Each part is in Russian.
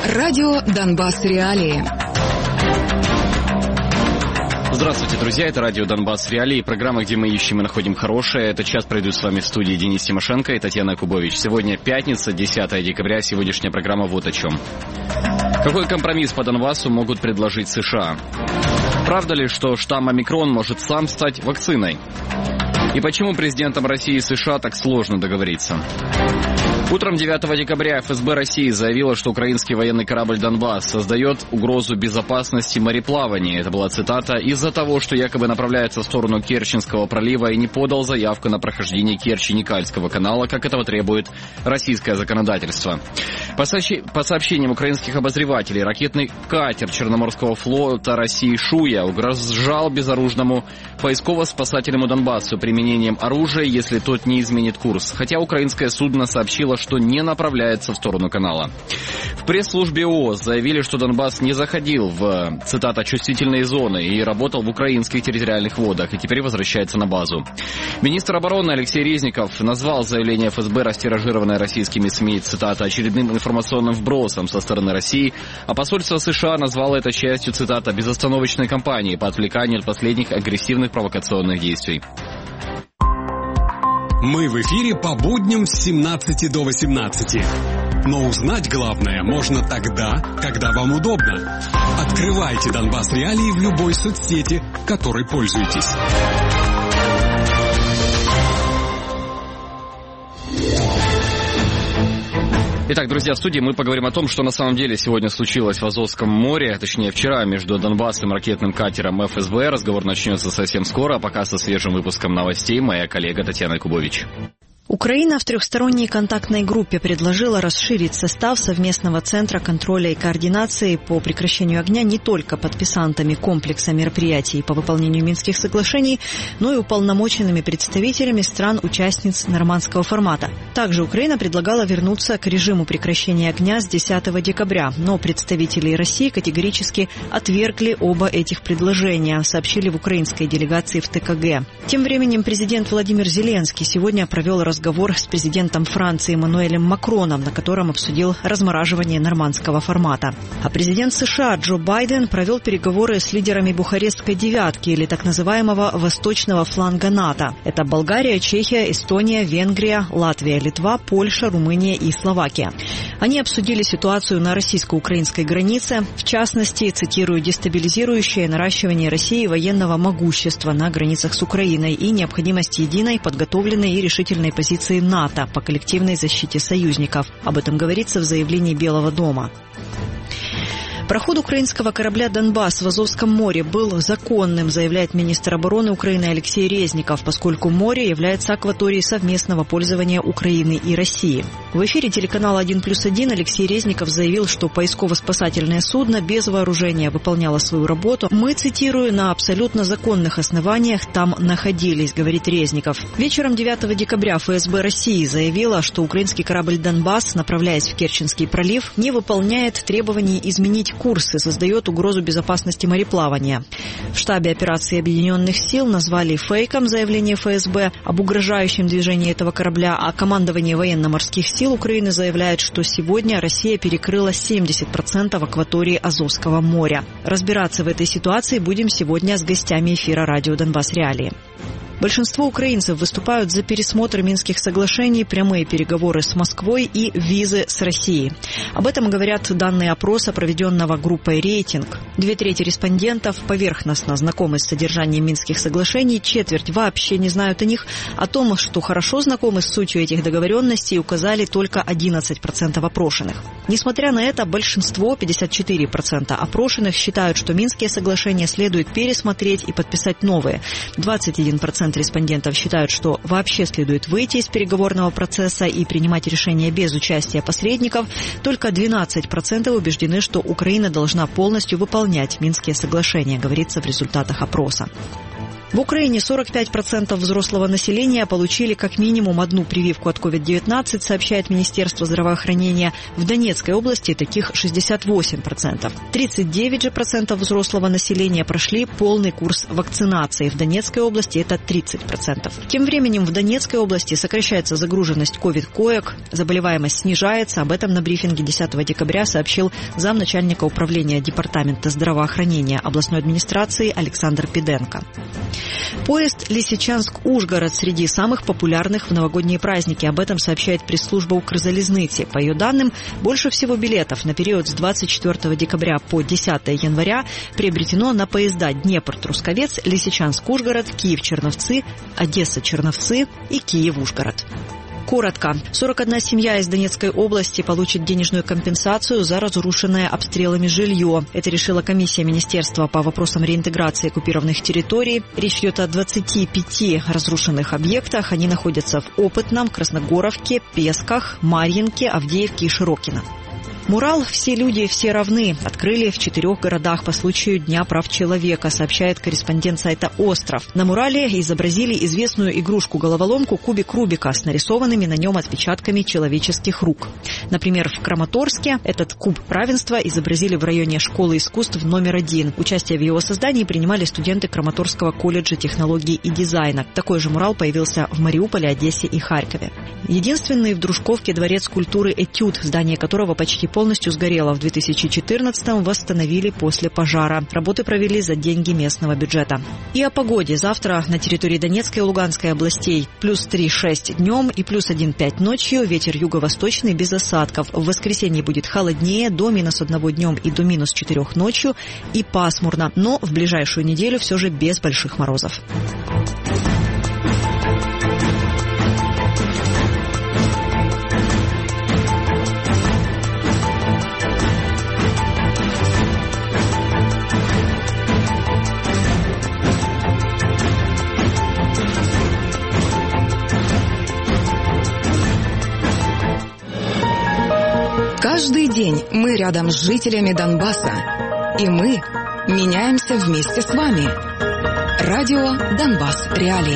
Радио «Донбасс. Реалии». Здравствуйте, друзья, это радио «Донбасс. Реалии», программа, где мы ищем и находим хорошее. Этот час пройду с вами в студии Денис Тимошенко и Татьяна Кубович. Сегодня пятница, 10 декабря, сегодняшняя программа вот о чем. Какой компромисс по Донбассу могут предложить США? Правда ли, что штамм омикрон может сам стать вакциной? И почему президентам России и США так сложно договориться? Утром 9 декабря ФСБ России заявила, что украинский военный корабль «Донбасс» создает угрозу безопасности мореплавания. Это была цитата: «из-за того, что якобы направляется в сторону Керченского пролива и не подал заявку на прохождение Керчи-Никальского канала, как этого требует российское законодательство». По сообщениям украинских обозревателей, ракетный катер Черноморского флота России «Шуя» угрожал безоружному поисково-спасательному Донбассу применением оружия, если тот не изменит курс. Хотя украинское судно сообщило, что не направляется в сторону канала. В пресс-службе ООС заявили, что Донбасс не заходил в, цитата, «чувствительные зоны» и работал в украинских территориальных водах, и теперь возвращается на базу. Министр обороны Алексей Резников назвал заявление ФСБ, растиражированное российскими СМИ, цитата, «очередным информационным вбросом со стороны России», а посольство США назвало это частью, цитата, «безостановочной кампании по отвлеканию от последних агрессивных провокационных действий». Мы в эфире по будням с 17 до 18. Но узнать главное можно тогда, когда вам удобно. Открывайте «Донбасс. Реалии» в любой соцсети, которой пользуетесь. Итак, друзья, в студии мы поговорим о том, что на самом деле сегодня случилось в Азовском море, точнее вчера, между Донбассом и ракетным катером ФСБ. Разговор начнется совсем скоро, а пока со свежим выпуском новостей моя коллега Татьяна Кубович. Украина в трехсторонней контактной группе предложила расширить состав совместного центра контроля и координации по прекращению огня не только подписантами комплекса мероприятий по выполнению Минских соглашений, но и уполномоченными представителями стран-участниц нормандского формата. Также Украина предлагала вернуться к режиму прекращения огня с 10 декабря, но представители России категорически отвергли оба этих предложения, сообщили в украинской делегации в ТКГ. Тем временем президент Владимир Зеленский сегодня провел разговор с президентом Франции Эммануэлем Макроном, на котором обсудил размораживание нормандского формата. А президент США Джо Байден провел переговоры с лидерами Бухарестской девятки, или так называемого восточного фланга НАТО. Это Болгария, Чехия, Эстония, Венгрия, Латвия, Литва, Польша, Румыния и Словакия. Они обсудили ситуацию на российско-украинской границе, в частности, цитирую, «дестабилизирующее наращивание России военного могущества на границах с Украиной и необходимость единой, подготовленной и решительной позиции НАТО по коллективной защите союзников». Об этом говорится в заявлении Белого дома. Проход украинского корабля «Донбасс» в Азовском море был законным, заявляет министр обороны Украины Алексей Резников, поскольку море является акваторией совместного пользования Украины и России. В эфире телеканала 1+1 Алексей Резников заявил, что поисково-спасательное судно без вооружения выполняло свою работу. «Мы, цитирую, на абсолютно законных основаниях там находились», говорит Резников. Вечером 9 декабря ФСБ России заявила, что украинский корабль «Донбасс», направляясь в Керченский пролив, не выполняет требований изменить курс и создает угрозу безопасности мореплавания. В штабе операции Объединенных сил назвали фейком заявление ФСБ об угрожающем движении этого корабля, а командование военно-морских сил Украины заявляет, что сегодня Россия перекрыла 70% акватории Азовского моря. Разбираться в этой ситуации будем сегодня с гостями эфира радио «Донбасс. Реалии». Большинство украинцев выступают за пересмотр Минских соглашений, прямые переговоры с Москвой и визы с Россией. Об этом говорят данные опроса, проведенного группой «Рейтинг». 2/3 респондентов поверхностно знакомы с содержанием Минских соглашений, четверть вообще не знают о них. О том, что хорошо знакомы с сутью этих договоренностей, указали только 11% опрошенных. Несмотря на это, большинство, 54% опрошенных, считают, что Минские соглашения следует пересмотреть и подписать новые. 21% респондентов считают, что вообще следует выйти из переговорного процесса и принимать решения без участия посредников. Только 12% убеждены, что Украина должна полностью выполнять Минские соглашения, говорится в результатах опроса. В Украине 45% взрослого населения получили как минимум одну прививку от COVID-19, сообщает Министерство здравоохранения. В Донецкой области таких 68%. 39% взрослого населения прошли полный курс вакцинации. В Донецкой области это 30%. Тем временем в Донецкой области сокращается загруженность COVID-коек, заболеваемость снижается. Об этом на брифинге 10 декабря сообщил замначальника управления Департамента здравоохранения областной администрации Александр Пиденко. Поезд Лисичанск-Ужгород среди самых популярных в новогодние праздники. Об этом сообщает пресс-служба Укрзалезницы. По ее данным, больше всего билетов на период с 24 декабря по 10 января приобретено на поезда Днепр-Трусковец, Лисичанск-Ужгород, Киев-Черновцы, Одесса-Черновцы и Киев-Ужгород. Коротко. 41 семья из Донецкой области получит денежную компенсацию за разрушенное обстрелами жилье. Это решила комиссия Министерства по вопросам реинтеграции оккупированных территорий. Речь идет о 25 разрушенных объектах. Они находятся в Опытном, Красногоровке, Песках, Марьинке, Авдеевке и Широкино. Мурал «Все люди, все равны» открыли в 4 городах по случаю Дня прав человека, сообщает корреспондент сайта «Остров». На мурале изобразили известную игрушку-головоломку кубик Рубика с нарисованными на нем отпечатками человеческих рук. Например, в Краматорске этот куб равенства изобразили в районе школы искусств номер 1. Участие в его создании принимали студенты Краматорского колледжа технологий и дизайна. Такой же мурал появился в Мариуполе, Одессе и Харькове. Единственный в Дружковке дворец культуры «Этюд», здание которого почти полностью сгорело в 2014-м, восстановили после пожара. Работы провели за деньги местного бюджета. И о погоде. Завтра на территории Донецкой и Луганской областей плюс 3,6 днем и плюс 1,5 ночью. Ветер юго-восточный без осадков. В воскресенье будет холоднее, до -1 днем и до -4 ночью, и пасмурно. Но в ближайшую неделю все же без больших морозов. Каждый день мы рядом с жителями Донбасса, и мы меняемся вместе с вами. Радио «Донбасс. Реалии».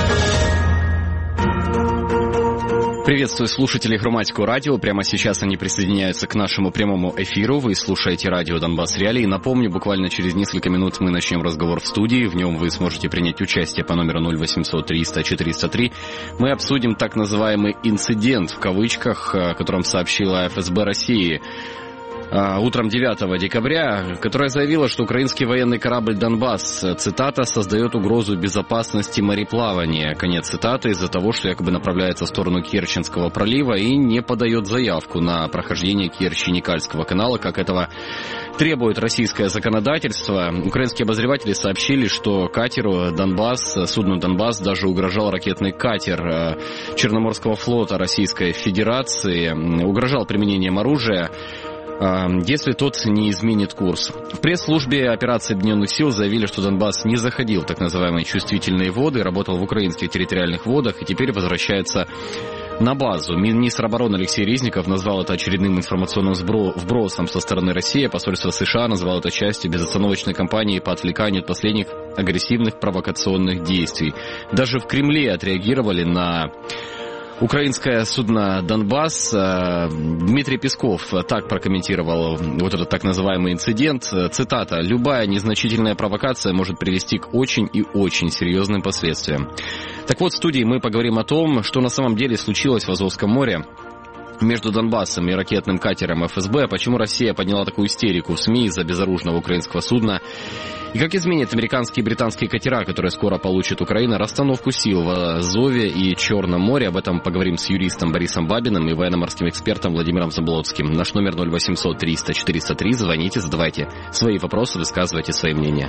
Приветствую слушателей Хроматику радио. Прямо сейчас они присоединяются к нашему прямому эфиру. Вы слушаете радио «Донбасс. Реалии». Напомню, буквально через несколько минут мы начнем разговор в студии. В нем вы сможете принять участие по номеру 0800 300 403. Мы обсудим так называемый «инцидент», в кавычках, о котором сообщила ФСБ России утром 9 декабря, которая заявила, что украинский военный корабль «Донбасс», цитата, «создает угрозу безопасности мореплавания», конец цитаты, из-за того, что якобы направляется в сторону Керченского пролива и не подает заявку на прохождение Керчь-Уникальского канала, как этого требует российское законодательство. Украинские обозреватели сообщили, что катеру «Донбасс», судну «Донбасс» даже угрожал ракетный катер Черноморского флота Российской Федерации, угрожал применением оружия, если тот не изменит курс. В пресс-службе операции Объединенных сил заявили, что Донбасс не заходил в так называемые чувствительные воды, работал в украинских территориальных водах и теперь возвращается на базу. Министр обороны Алексей Резников назвал это очередным информационным вбросом со стороны России. Посольство США назвало это частью безостановочной кампании по отвлеканию от последних агрессивных провокационных действий. Даже в Кремле отреагировали на украинское судно «Донбасс». Дмитрий Песков так прокомментировал вот этот так называемый инцидент. Цитата: «Любая незначительная провокация может привести к очень и очень серьезным последствиям». Так вот, в студии мы поговорим о том, что на самом деле случилось в Азовском море между Донбассом и ракетным катером ФСБ, почему Россия подняла такую истерику в СМИ из-за безоружного украинского судна, и как изменят американские и британские катера, которые скоро получит Украина, расстановку сил в Азове и Черном море. Об этом поговорим с юристом Борисом Бабиным и военно-морским экспертом Владимиром Заблоцким. Наш номер 0800 300 403. Звоните, задавайте свои вопросы, высказывайте свои мнения.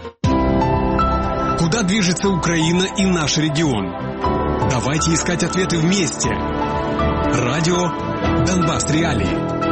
Куда движется Украина и наш регион? Давайте искать ответы вместе. Радио «Донбасс. Реалии».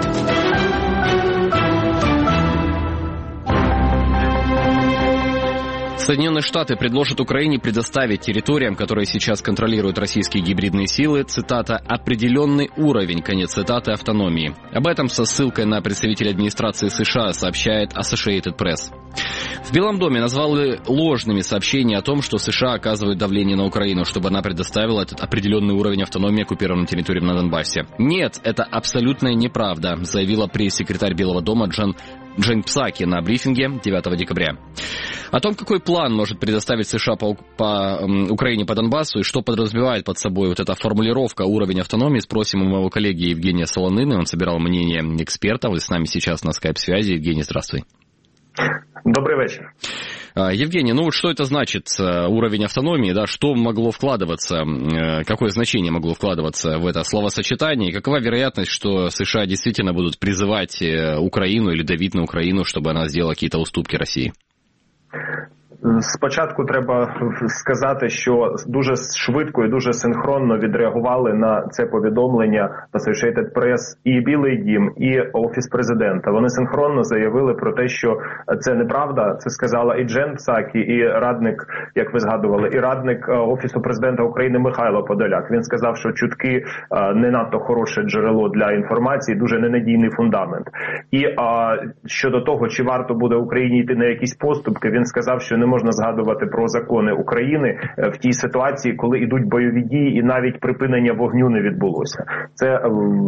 Соединенные Штаты предложат Украине предоставить территориям, которые сейчас контролируют российские гибридные силы, цитата, «определенный уровень», конец цитаты, автономии. Об этом со ссылкой на представителя администрации США сообщает Associated Press. В Белом доме назвали ложными сообщения о том, что США оказывают давление на Украину, чтобы она предоставила этот определенный уровень автономии оккупированным территориям на Донбассе. Нет, это абсолютная неправда, заявила пресс-секретарь Белого дома Джен Псаки на брифинге 9 декабря. О том, какой план может предоставить США по Украине по Донбассу и что подразумевает под собой вот эта формулировка «уровень автономии», спросим у моего коллеги Евгения Солонины. Он собирал мнение экспертов и с нами сейчас на скайп-связи. Евгений, здравствуй. Добрый вечер. Евгений, ну вот что это значит, уровень автономии, да, что могло вкладываться, какое значение могло вкладываться в это словосочетание, и какова вероятность, что США действительно будут призывать Украину или давить на Украину, чтобы она сделала какие-то уступки России? Спочатку треба сказати, що дуже швидко і дуже синхронно відреагували на це повідомлення Associated Press і Білий дім, і Офіс президента. Вони синхронно заявили про те, що це неправда. Це сказала і Джен Псакі, і радник, як ви згадували, і радник Офісу президента України Михайло Подоляк. Він сказав, що чутки не надто хороше джерело для інформації, дуже ненадійний фундамент. І щодо того, чи варто буде Україні йти на якісь поступки, він сказав, що не можна згадувати про закони України в тій ситуації, коли йдуть бойові дії і навіть припинення вогню не відбулося. Це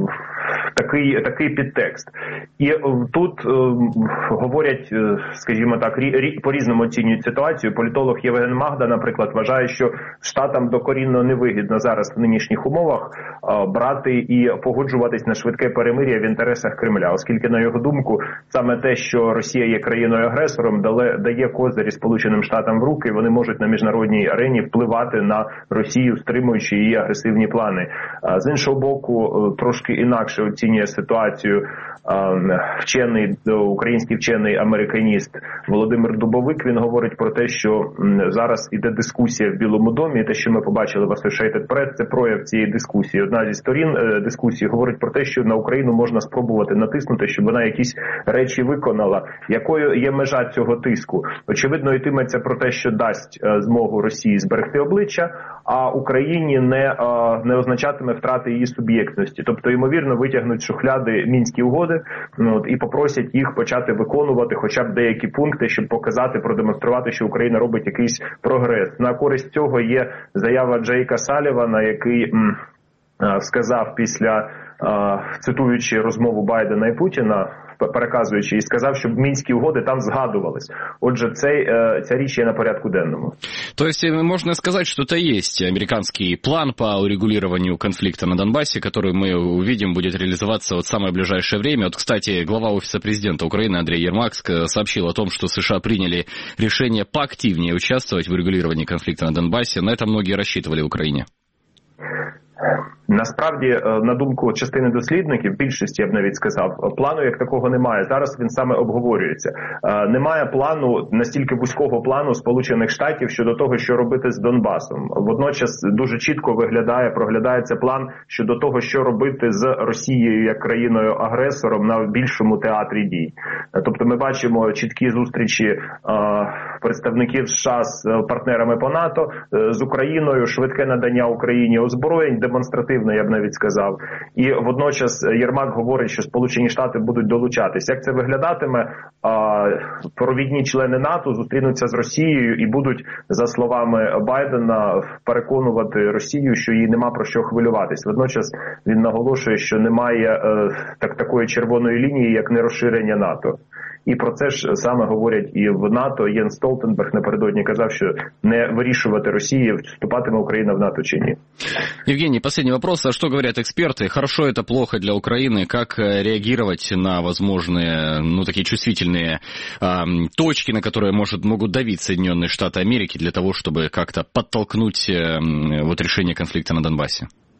такий підтекст. І тут говорять, скажімо так, по-різному оцінюють ситуацію. Політолог Євген Магда, наприклад, вважає, що Штатам докорінно невигідно зараз в нинішніх умовах брати і погоджуватись на швидке перемир'я в інтересах Кремля, оскільки, на його думку, саме те, що Росія є країною-агресором, дає козирі Сполученим Штатам в руки, і вони можуть на міжнародній арені впливати на Росію, стримуючи її агресивні плани. З іншого боку, трошки інакше оцінює ситуацію український вчений-американіст Володимир Дубовик. Він говорить про те, що зараз іде дискусія в Білому домі, і те, що ми побачили в Associated Press, це прояв цієї дискусії. Одна зі сторін дискусії говорить про те, що на Україну можна спробувати натиснути, щоб вона якісь речі виконала. Якою є межа цього тиску? Очевидно, йтиметься про те, що дасть змогу Росії зберегти обличчя, а Україні не означатиме втрати її суб'єктності. Тобто, ймовірно, витягнуть з шухляди Мінські угоди і попросять їх почати виконувати хоча б деякі пункти, щоб показати, продемонструвати, що Україна робить якийсь прогрес. На користь цього є заява Джейка Салівана, який сказав після, цитуючи розмову Байдена і Путіна, переказуючи, і сказав, щоб Мінські угоди там згадувались. Отже, ця річ є на порядку денному. То есть можно сказать, что это есть американский план по урегулированию конфликта на Донбассе, который мы увидим будет реализоваться в самое ближайшее время. Вот, кстати, глава Офиса президента Украины Андрей Ермак сообщил о том, что США приняли решение поактивнее участвовать в урегулировании конфликта на Донбассе. На это многие рассчитывали в Украине. Насправді, на думку частини дослідників, більшості, я б навіть сказав, плану як такого немає. Зараз він саме обговорюється. Немає плану, настільки вузького плану Сполучених Штатів щодо того, що робити з Донбасом. Водночас дуже чітко проглядається план щодо того, що робити з Росією як країною-агресором на більшому театрі дій. Тобто ми бачимо чіткі зустрічі представників США з партнерами по НАТО, з Україною, швидке надання Україні озброєнь, демонстративно, я б навіть сказав. І водночас Єрмак говорить, що Сполучені Штати будуть долучатись. Як це виглядатиме? Провідні члени НАТО зустрінуться з Росією і будуть, за словами Байдена, переконувати Росію, що їй нема про що хвилюватись. Водночас він наголошує, що немає такої червоної лінії, як нерозширення НАТО. І про це ж саме говорять і в НАТО. Єнс Столтенберг напередодні казав, що не вирішувати Росії, вступатиме Україна в НАТО чи ні. Евгений, последний вопрос. А что говорят эксперты? Хорошо это, плохо для Украины? Как реагировать на возможные, такие чувствительные точки, на которые могут давить Соединенные Штаты Америки для того, чтобы как-то подтолкнуть решение конфликта на Донбассе?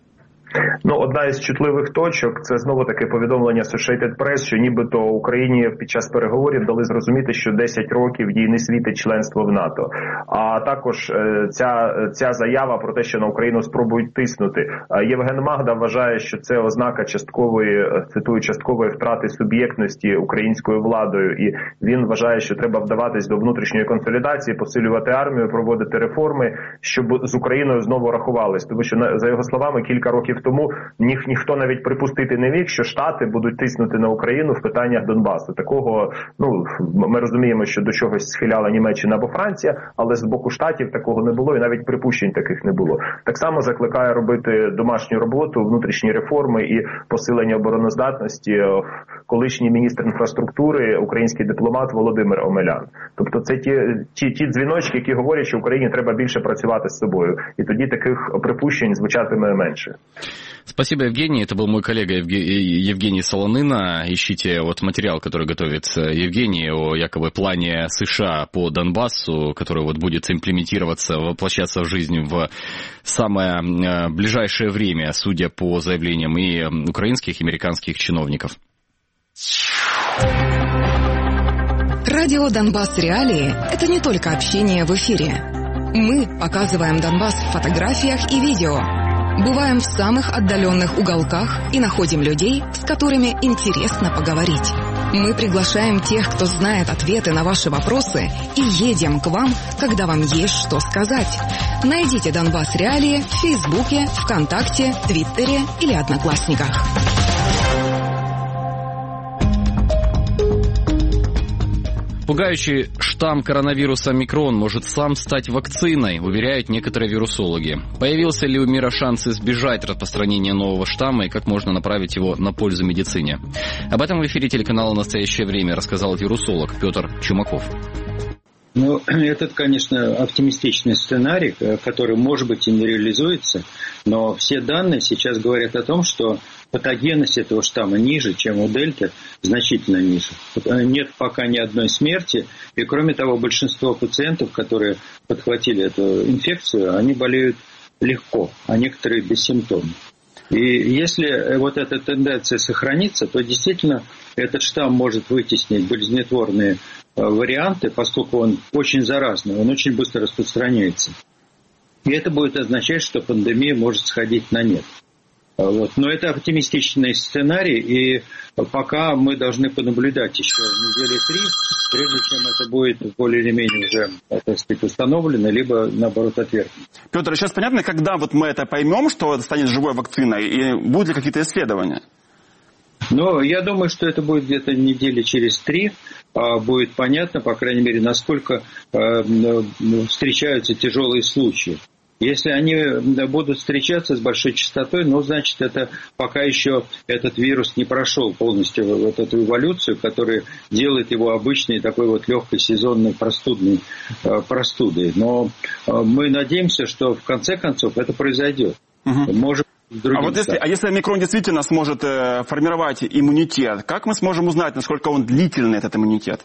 Одна із чутливих точок – це знову-таки повідомлення Associated Press, що нібито Україні під час переговорів дали зрозуміти, що 10 років їй не світить членство в НАТО. А також ця заява про те, що на Україну спробують тиснути. Євген Магда вважає, що це ознака часткової втрати суб'єктності українською владою. І він вважає, що треба вдаватись до внутрішньої консолідації, посилювати армію, проводити реформи, щоб з Україною знову рахувались. Тому що, за його словами, кілька років тому ніхто навіть припустити не міг, що Штати будуть тиснути на Україну в питаннях Донбасу. Такого, ми розуміємо, що до чогось схиляла Німеччина або Франція, але з боку Штатів такого не було і навіть припущень таких не було. Так само закликає робити домашню роботу, внутрішні реформи і посилення обороноздатності колишній міністр інфраструктури, український дипломат Володимир Омелян. Тобто це ті дзвіночки, які говорять, що Україні треба більше працювати з собою. І тоді таких припущень звучатиме менше. Спасибо, Евгений. Это был мой коллега Евгений Солонына. Ищите материал, который готовит Евгений о якобы плане США по Донбассу, который будет имплементироваться, воплощаться в жизнь в самое ближайшее время, судя по заявлениям и украинских, и американских чиновников. Радио «Донбасс. Реалии» — это не только общение в эфире. Мы показываем Донбасс в фотографиях и видео. Бываем в самых отдаленных уголках и находим людей, с которыми интересно поговорить. Мы приглашаем тех, кто знает ответы на ваши вопросы, и едем к вам, когда вам есть что сказать. Найдите «Донбасс. Реалии» в Фейсбуке, ВКонтакте, Твиттере или Одноклассниках. Пугающий штамм коронавируса омикрон может сам стать вакциной, уверяют некоторые вирусологи. Появился ли у мира шанс избежать распространения нового штамма и как можно направить его на пользу медицине? Об этом в эфире телеканала «Настоящее время» рассказал вирусолог Петр Чумаков. Это, конечно, оптимистичный сценарий, который, может быть, и не реализуется, но все данные сейчас говорят о том, что патогенность этого штамма ниже, чем у дельты, значительно ниже. Нет пока ни одной смерти, и, кроме того, большинство пациентов, которые подхватили эту инфекцию, они болеют легко, а некоторые бессимптомно. И если эта тенденция сохранится, то действительно этот штамм может вытеснить болезнетворные варианты, поскольку он очень заразный, он очень быстро распространяется. И это будет означать, что пандемия может сходить на нет. Но это оптимистичный сценарий, и пока мы должны понаблюдать еще недели 3, прежде чем это будет более или менее уже, так сказать, установлено, либо, наоборот, отвергнуто. Петр, сейчас понятно, когда мы это поймем, что это станет живой вакциной, и будут ли какие-то исследования? Я думаю, что это будет где-то недели через 3, будет понятно, по крайней мере, насколько встречаются тяжелые случаи. Если они будут встречаться с большой частотой, значит, это пока еще этот вирус не прошел полностью эту эволюцию, которая делает его обычной такой легкой сезонной простудой. Но мы надеемся, что в конце концов это произойдет. Может, если омикрон действительно сможет формировать иммунитет, как мы сможем узнать, насколько он длительный, этот иммунитет?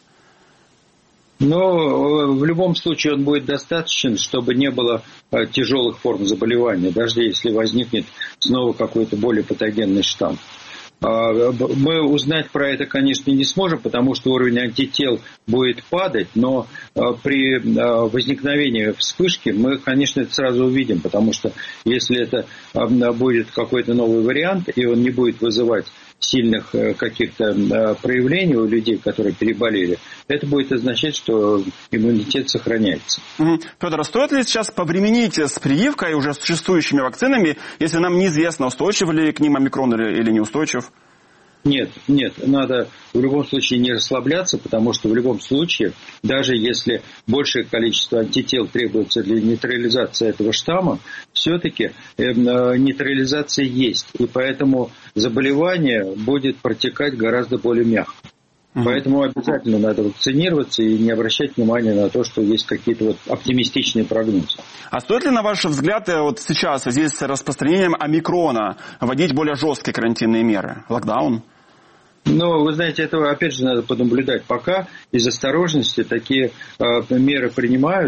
В любом случае он будет достаточен, чтобы не было тяжелых форм заболевания, даже если возникнет снова какой-то более патогенный штамм. Мы узнать про это, конечно, не сможем, потому что уровень антител будет падать, но при возникновении вспышки мы, конечно, это сразу увидим, потому что если это будет какой-то новый вариант, и он не будет вызывать сильных каких-то проявлений у людей, которые переболели, это будет означать, что иммунитет сохраняется. Петр, стоит ли сейчас повременить с прививкой уже существующими вакцинами, если нам неизвестно, устойчив ли к ним омикрон или неустойчив? Нет, надо в любом случае не расслабляться, потому что в любом случае, даже если большее количество антител требуется для нейтрализации этого штамма, все-таки нейтрализация есть, и поэтому заболевание будет протекать гораздо более мягко. Поэтому обязательно надо вакцинироваться и не обращать внимания на то, что есть какие-то оптимистичные прогнозы. А стоит ли, на ваш взгляд, сейчас в связи с распространением омикрона вводить более жесткие карантинные меры, локдаун? Ну, вы знаете, этого, опять же, надо понаблюдать. Пока из осторожности такие меры принимают,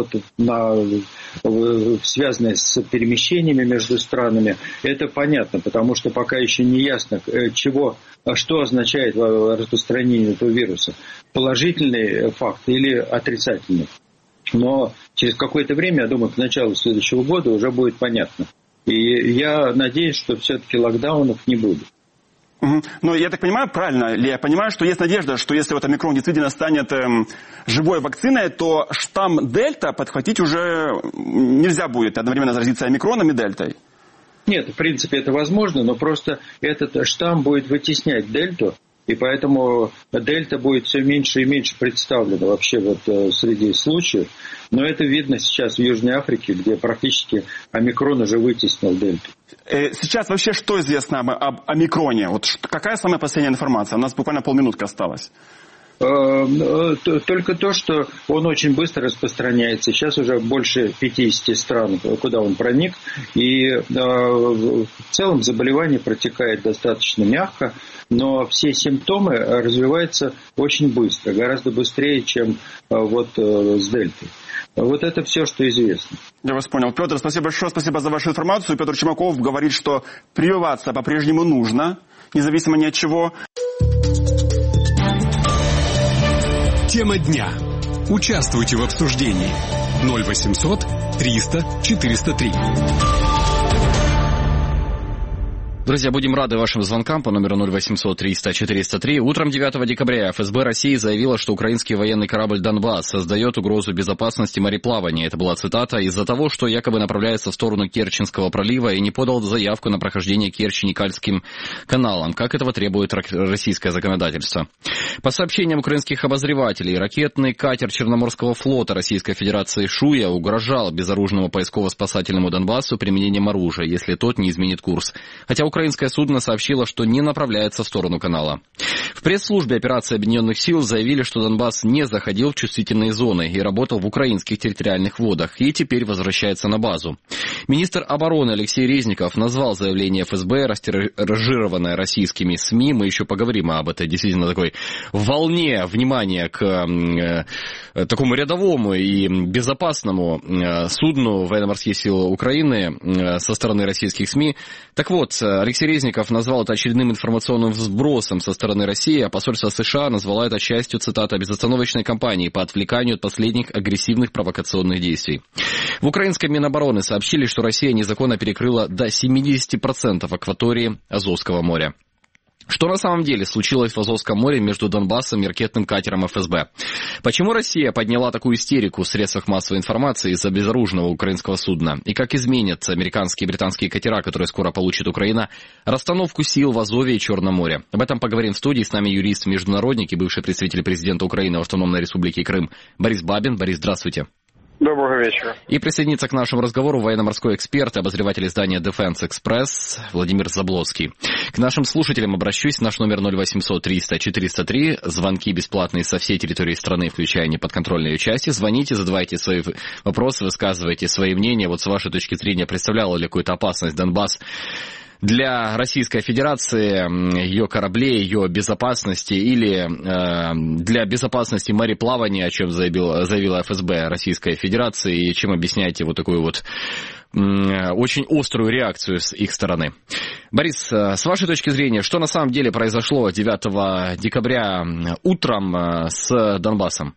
связанные с перемещениями между странами. Это понятно, потому что пока еще не ясно, что означает распространение этого вируса. Положительный факт или отрицательный. Но через какое-то время, я думаю, к началу следующего года уже будет понятно. И я надеюсь, что все-таки локдаунов не будет. Но я так понимаю, правильно ли я понимаю, что есть надежда, что если вот омикрон действительно станет живой вакциной, то штамм дельта подхватить уже нельзя будет, одновременно заразиться омикроном и дельтой? Нет, в принципе это возможно, но просто этот штамм будет вытеснять дельту, и поэтому дельта будет все меньше и меньше представлена вообще среди случаев. Но это видно сейчас в Южной Африке, где практически омикрон уже вытеснил дельту. Сейчас вообще что известно об омикроне? Какая самая последняя информация? У нас буквально полминутки осталось. Только то, что он очень быстро распространяется. Сейчас уже больше 50 стран, куда он проник. И в целом заболевание протекает достаточно мягко, но все симптомы развиваются очень быстро, гораздо быстрее, чем с дельтой. Вот это все, что известно. Я вас понял. Петр, спасибо большое, спасибо за вашу информацию. Петр Чумаков говорит, что прививаться по-прежнему нужно, независимо ни от чего. Тема дня. Участвуйте в обсуждении. 0800 300 403. Друзья, будем рады вашим звонкам по номеру 0800 300 403. Утром 9 декабря ФСБ России заявила, что украинский военный корабль «Донбасс» создает угрозу безопасности мореплавания. Это была цитата из-за того, что якобы направляется в сторону Керченского пролива и не подал заявку на прохождение Керчь-Никольским каналом, как этого требует российское законодательство. По сообщениям украинских обозревателей, ракетный катер Черноморского флота Российской Федерации «Шуя» угрожал безоружному поисково-спасательному Донбассу применением оружия, если тот не изменит курс. Хотя украинское судно сообщило, что не направляется в сторону канала. В пресс-службе операции Объединенных сил заявили, что Донбасс не заходил в чувствительные зоны и работал в украинских территориальных водах, и теперь возвращается на базу. Министр обороны Алексей Резников назвал заявление ФСБ растиражированное российскими СМИ. Мы еще поговорим об этой действительно такой волне внимания к такому рядовому и безопасному судну военно-морских сил Украины со стороны российских СМИ. Так вот, Алексей Резников назвал это очередным информационным сбросом со стороны России, а посольство США назвало это частью, цитата, безостановочной кампании по отвлеканию от последних агрессивных провокационных действий. В украинском Минобороны сообщили, что Россия незаконно перекрыла до 70% акватории Азовского моря. Что на самом деле случилось в Азовском море между Донбассом и ракетным катером ФСБ? Почему Россия подняла такую истерику в средствах массовой информации из-за безоружного украинского судна? И как изменят американские и британские катера, которые скоро получит Украина, расстановку сил в Азове и Черном море? Об этом поговорим в студии. С нами юрист-международник и бывший представитель президента Украины в Автономной Республике Крым Борис Бабин. Борис, здравствуйте. Доброго вечера. И присоединится к нашему разговору военно-морской эксперт и обозреватель издания Defense Express Владимир Заблоцкий. К нашим слушателям обращусь. Наш номер 0800 300 403. Звонки бесплатные со всей территории страны, включая неподконтрольные части. Звоните, задавайте свои вопросы, высказывайте свои мнения. Вот с вашей точки зрения, представляла ли какую-то опасность Донбасс для Российской Федерации, ее кораблей, ее безопасности или для безопасности мореплавания, о чем заявила ФСБ Российской Федерации, и чем объясняете вот такую вот очень острую реакцию с их стороны. Борис, с вашей точки зрения, что на самом деле произошло 9 декабря утром с Донбассом?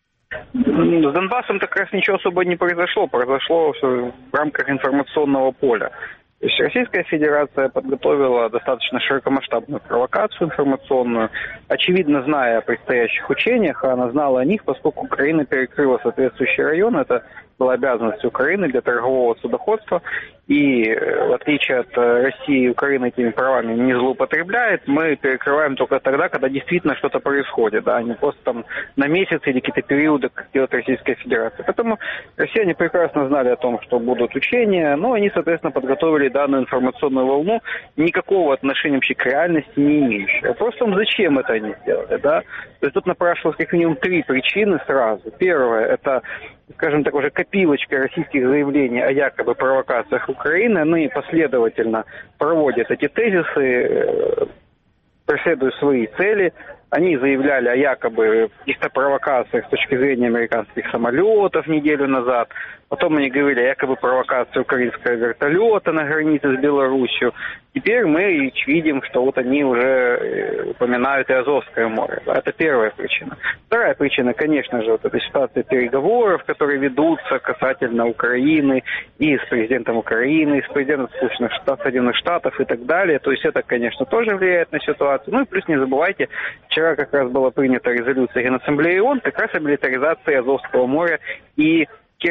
С Донбассом как раз ничего особо не произошло. Произошло все в рамках информационного поля. То есть Российская Федерация подготовила достаточно широкомасштабную провокацию информационную. Очевидно, зная о предстоящих учениях, а она знала о них, поскольку Украина перекрыла соответствующий район. Это была обязанность Украины для торгового судоходства. И в отличие от России, Украина этими правами не злоупотребляет. Мы перекрываем только тогда, когда действительно что-то происходит, да, а не просто там на месяц или какие-то периоды, как делает Российская Федерация. Поэтому россияне прекрасно знали о том, что будут учения, но они, соответственно, подготовили данную информационную волну, никакого отношения вообще к реальности не имеющей. Вопрос в том, зачем это они сделали, да? То есть тут напрашивалось как минимум 3 причины сразу. Первое, это, скажем так, уже копилочка российских заявлений о якобы провокациях Украины. Они последовательно проводят эти тезисы, преследуют свои цели. Они заявляли о якобы каких-то провокациях с точки зрения американских самолетов неделю назад. Потом они говорили о якобы провокации украинского вертолета на границе с Белоруссией. Теперь мы видим, что вот они уже упоминают и Азовское море. Это первая причина. Вторая причина, конечно же, вот эта ситуация переговоров, которые ведутся касательно Украины и с президентом Украины, и с президентом Соединенных Штатов и так далее. То есть это, конечно, тоже влияет на ситуацию. Ну и плюс не забывайте, вчера как раз была принята резолюция Генассамблеи ООН как раз о милитаризации Азовского моря и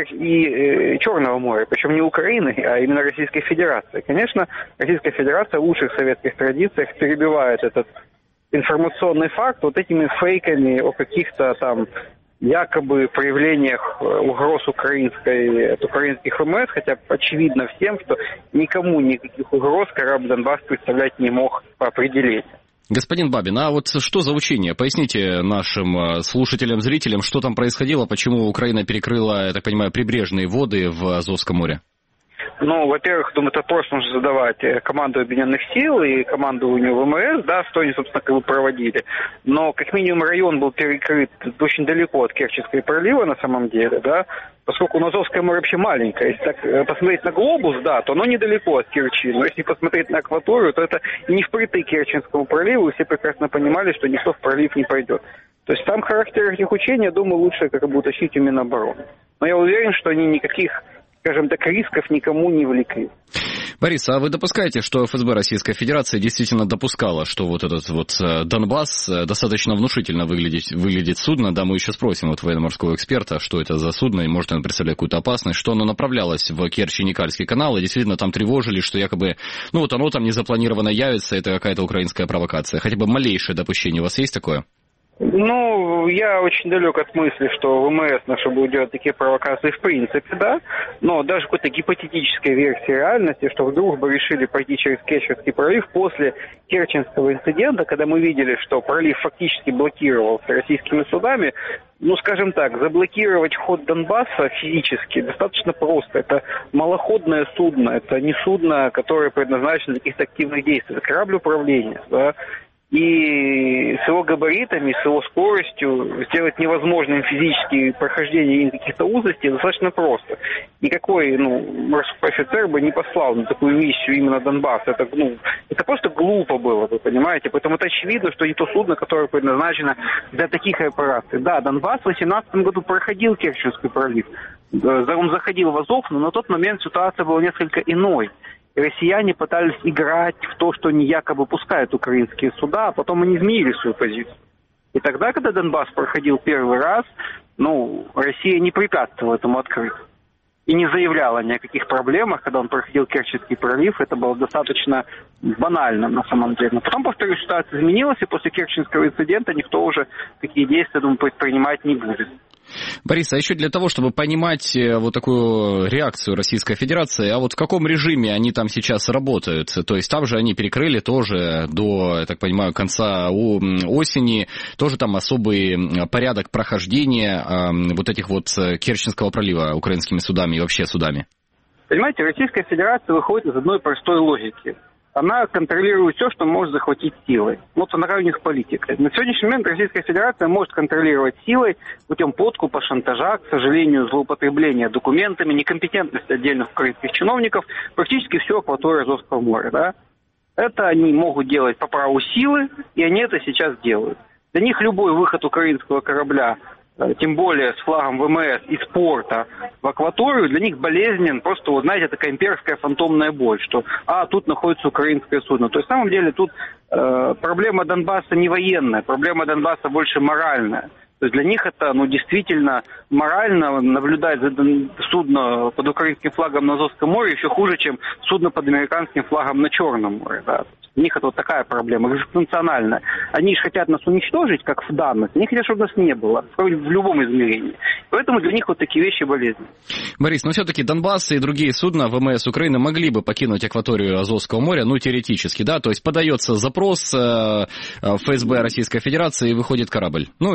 Черного моря, причем не Украины, а именно Российской Федерации. Конечно, Российская Федерация в лучших советских традициях перебивает этот информационный факт вот этими фейками о каких-то там якобы проявлениях угроз от украинских ВМС, хотя очевидно всем, что никому никаких угроз корабль «Донбасс» представлять не мог по определению. Господин Бабин, а вот что за учение? Поясните нашим слушателям, зрителям, что там происходило, почему Украина перекрыла, я так понимаю, прибрежные воды в Азовском море? Ну, во-первых, думаю, этот вопрос нужно задавать команду Объединенных сил и командованию ВМС, да, что они, собственно, как бы проводили. Но, как минимум, район был перекрыт очень далеко от Керченского пролива, на самом деле, да, поскольку Азовское море вообще маленькое. Если так посмотреть на глобус, да, то оно недалеко от Керчи, но если посмотреть на акваторию, то это не впритык Керченскому проливу, и все прекрасно понимали, что никто в пролив не пойдет. То есть сам характер этих учений, я думаю, лучше как бы уточнить у Минобороны. Но я уверен, что они никаких, скажем так, рисков никому не влекли. Борис, а вы допускаете, что ФСБ Российской Федерации действительно допускала, что вот этот вот Донбасс достаточно внушительно выглядит судно? Да, мы еще спросим вот военно-морского эксперта, что это за судно и может оно представлять какую-то опасность, что оно направлялось в Керчь-Никальский канал, и действительно там тревожили, что якобы, ну вот оно там незапланированно явится, это какая-то украинская провокация. Хотя бы малейшее допущение у вас есть такое? Ну, я очень далек от мысли, что ВМС наша будет делать такие провокации в принципе, да, но даже какой-то гипотетической версии реальности, что вдруг бы решили пойти через Керченский пролив после Керченского инцидента, когда мы видели, что пролив фактически блокировался российскими судами, ну, скажем так, заблокировать ход Донбасса физически достаточно просто. Это малоходное судно, это не судно, которое предназначено для каких-то активных действий, это корабль управления, да. И с его габаритами, с его скоростью сделать невозможным физически прохождение каких-то узостей достаточно просто. Никакой морской офицер бы не послал на такую миссию именно Донбасс. Это просто глупо было, вы понимаете. Поэтому это очевидно, что не то судно, которое предназначено для таких операций. Да, Донбасс в 2018 году проходил Керченский пролив. Он заходил в Азов, но на тот момент ситуация была несколько иной. Россияне пытались играть в то, что они якобы пускают украинские суда, а потом они изменили свою позицию. И тогда, когда Донбасс проходил первый раз, Россия не препятствовала этому открыто. И не заявляла ни о каких проблемах, когда он проходил Керченский пролив. Это было достаточно банально на самом деле. Но потом, повторюсь, ситуация изменилась, и после Керченского инцидента никто уже такие действия, думаю, предпринимать не будет. Борис, а еще для того, чтобы понимать вот такую реакцию Российской Федерации, а вот в каком режиме они там сейчас работают? То есть там же они перекрыли тоже до, я так понимаю, конца осени, тоже там особый порядок прохождения вот этих вот Керченского пролива украинскими судами и вообще судами. Понимаете, Российская Федерация выходит из одной простой логики. Она контролирует все, что может захватить силой. Вот на равных с политикой. На сегодняшний момент Российская Федерация может контролировать силой путем подкупа, шантажа, к сожалению, злоупотребления документами, некомпетентности отдельных украинских чиновников, практически всю акваторию Азовского моря. Да? Это они могут делать по праву силы, и они это сейчас делают. Для них любой выход украинского корабля, тем более с флагом ВМС из порта в акваторию, для них болезнен просто, вот знаете, такая имперская фантомная боль, что тут находится украинское судно. То есть на самом деле тут проблема Донбасса не военная, проблема Донбасса больше моральная. То есть для них это действительно морально наблюдать за судно под украинским флагом на Азовском море еще хуже, чем судно под американским флагом на Черном море. Да. У них это вот такая проблема, экзистенциональная. Они же хотят нас уничтожить, как в данных. Они хотят, чтобы нас не было, в любом измерении. Поэтому для них вот такие вещи болезненны. Борис, но все-таки Донбасс и другие судна ВМС Украины могли бы покинуть акваторию Азовского моря, теоретически, да? То есть подается запрос в ФСБ Российской Федерации и выходит корабль. Это идеально.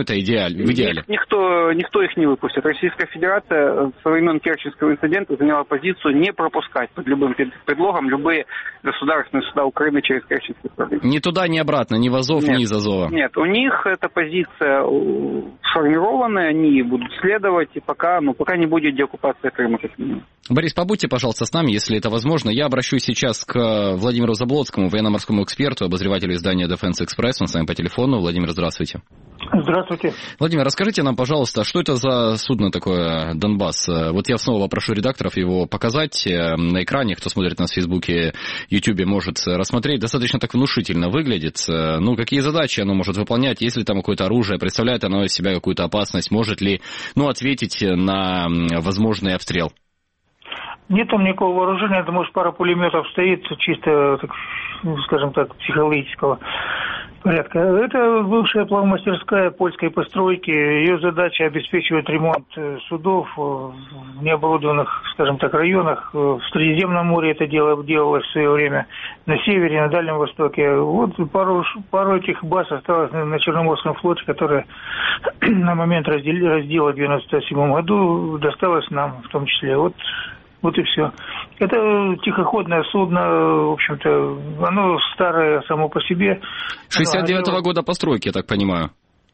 идеале? Никто их не выпустит. Российская Федерация со времен Керченского инцидента заняла позицию не пропускать под любым предлогом любые государственные суда Украины через Керченский пролив. Ни туда, ни обратно, ни в Азов, ни из Азова? Нет, у них эта позиция сформирована, они будут следовать, и пока не будет деоккупация Крыма, как минимум. Борис, побудьте, пожалуйста, с нами, если это возможно. Я обращусь сейчас к Владимиру Заблоцкому, военно-морскому эксперту, обозревателю издания Defense Express. Он с нами по телефону. Владимир, здравствуйте. Здравствуйте. Владимир, расскажите нам, пожалуйста, что это за судно такое «Донбасс»? Вот я снова попрошу редакторов его показать на экране. Кто смотрит нас в Фейсбуке, Ютубе, может рассмотреть. Достаточно так внушительно выглядит. Ну, какие задачи оно может выполнять? Есть ли там какое-то оружие? Представляет оно из себя какую-то опасность? Может ли, ответить на возможный обстрел? Нет там никакого вооружения. Это, может, пара пулеметов стоит, чисто, скажем так, психологического порядка. Это бывшая плавмастерская польской постройки. Ее задача обеспечивать ремонт судов в необорудованных, скажем так, районах. В Средиземном море это делалось в свое время, на севере, на Дальнем Востоке. Вот пару этих баз осталось на Черноморском флоте, которая на момент раздела в 1997 году досталась нам в том числе. Вот и все. Это тихоходное судно, в общем-то, оно старое само по себе. 69-го года постройки, я так понимаю.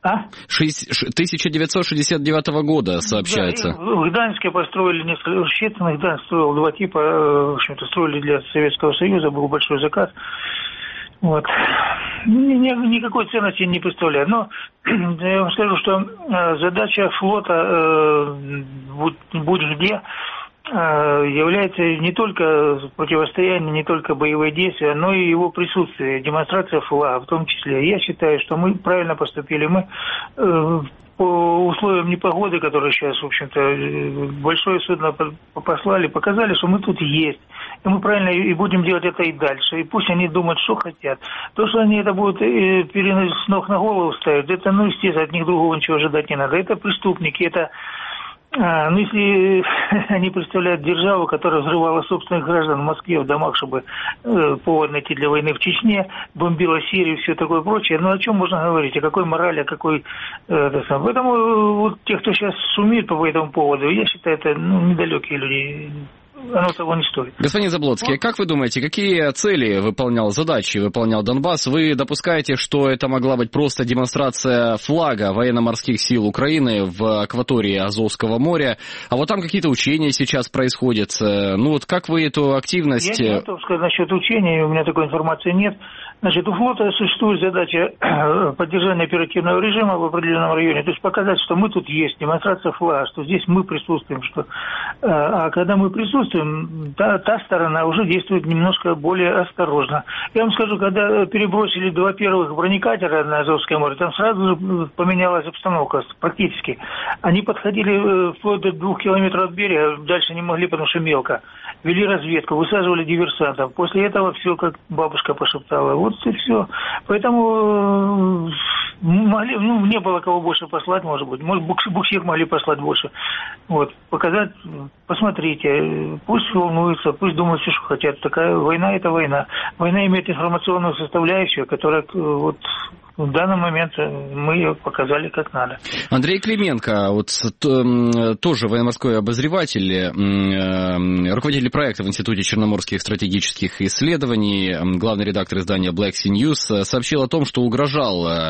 1969 года, сообщается. Да, в Гданьске построили несколько, рассчитанных, Гданьск строил два типа, в общем-то, строили для Советского Союза, был большой заказ. Вот. Никакой ценности не представляю. Но я вам скажу, что задача флота «Будь где» является не только противостояние, не только боевые действия, но и его присутствие, демонстрация флага в том числе. Я считаю, что мы правильно поступили. Мы по условиям непогоды, которые сейчас, в общем-то, большое судно послали, показали, что мы тут есть. И мы правильно и будем делать это и дальше. И пусть они думают, что хотят. То, что они это будут переносить с ног на голову ставить, это, естественно, от них другого ничего ожидать не надо. Это преступники, это... если они представляют державу, которая взрывала собственных граждан в Москве, в домах, чтобы повод найти для войны в Чечне, бомбила Сирию и все такое прочее, о чем можно говорить, о какой морали, о какой... Поэтому вот те, кто сейчас шумит по этому поводу, я считаю, это недалекие люди. Оно того не стоит. Господин Заблоцкий, как вы думаете, какие задачи выполнял Донбасс? Вы допускаете, что это могла быть просто демонстрация флага военно-морских сил Украины в акватории Азовского моря, а вот там какие-то учения сейчас происходят? Как вы эту активность... Я не готов сказать насчет учений, у меня такой информации нет. Значит, у флота существует задача поддержания оперативного режима в определенном районе, то есть показать, что мы тут есть, демонстрация флага, что здесь мы присутствуем, а когда мы присутствуем, та сторона уже действует немножко более осторожно. Я вам скажу, когда перебросили два первых бронекатера на Азовское море, там сразу же поменялась обстановка практически. Они подходили вплоть до 2 километров от берега, дальше не могли, потому что мелко. Вели разведку, высаживали диверсантов. После этого все, как бабушка пошептала. Вот и все. Поэтому не было кого больше послать, может быть. Может, буксир могли послать больше. Вот. Показать, посмотрите, пусть волнуются, пусть думают все, что хотят. Такая война – это война. Война имеет информационную составляющую, которая в данный момент мы ее показали как надо. Андрей Клименко, тоже военно-морской обозреватель, руководитель проекта в Институте черноморских стратегических исследований, главный редактор издания Black Sea News, сообщил о том, что угрожал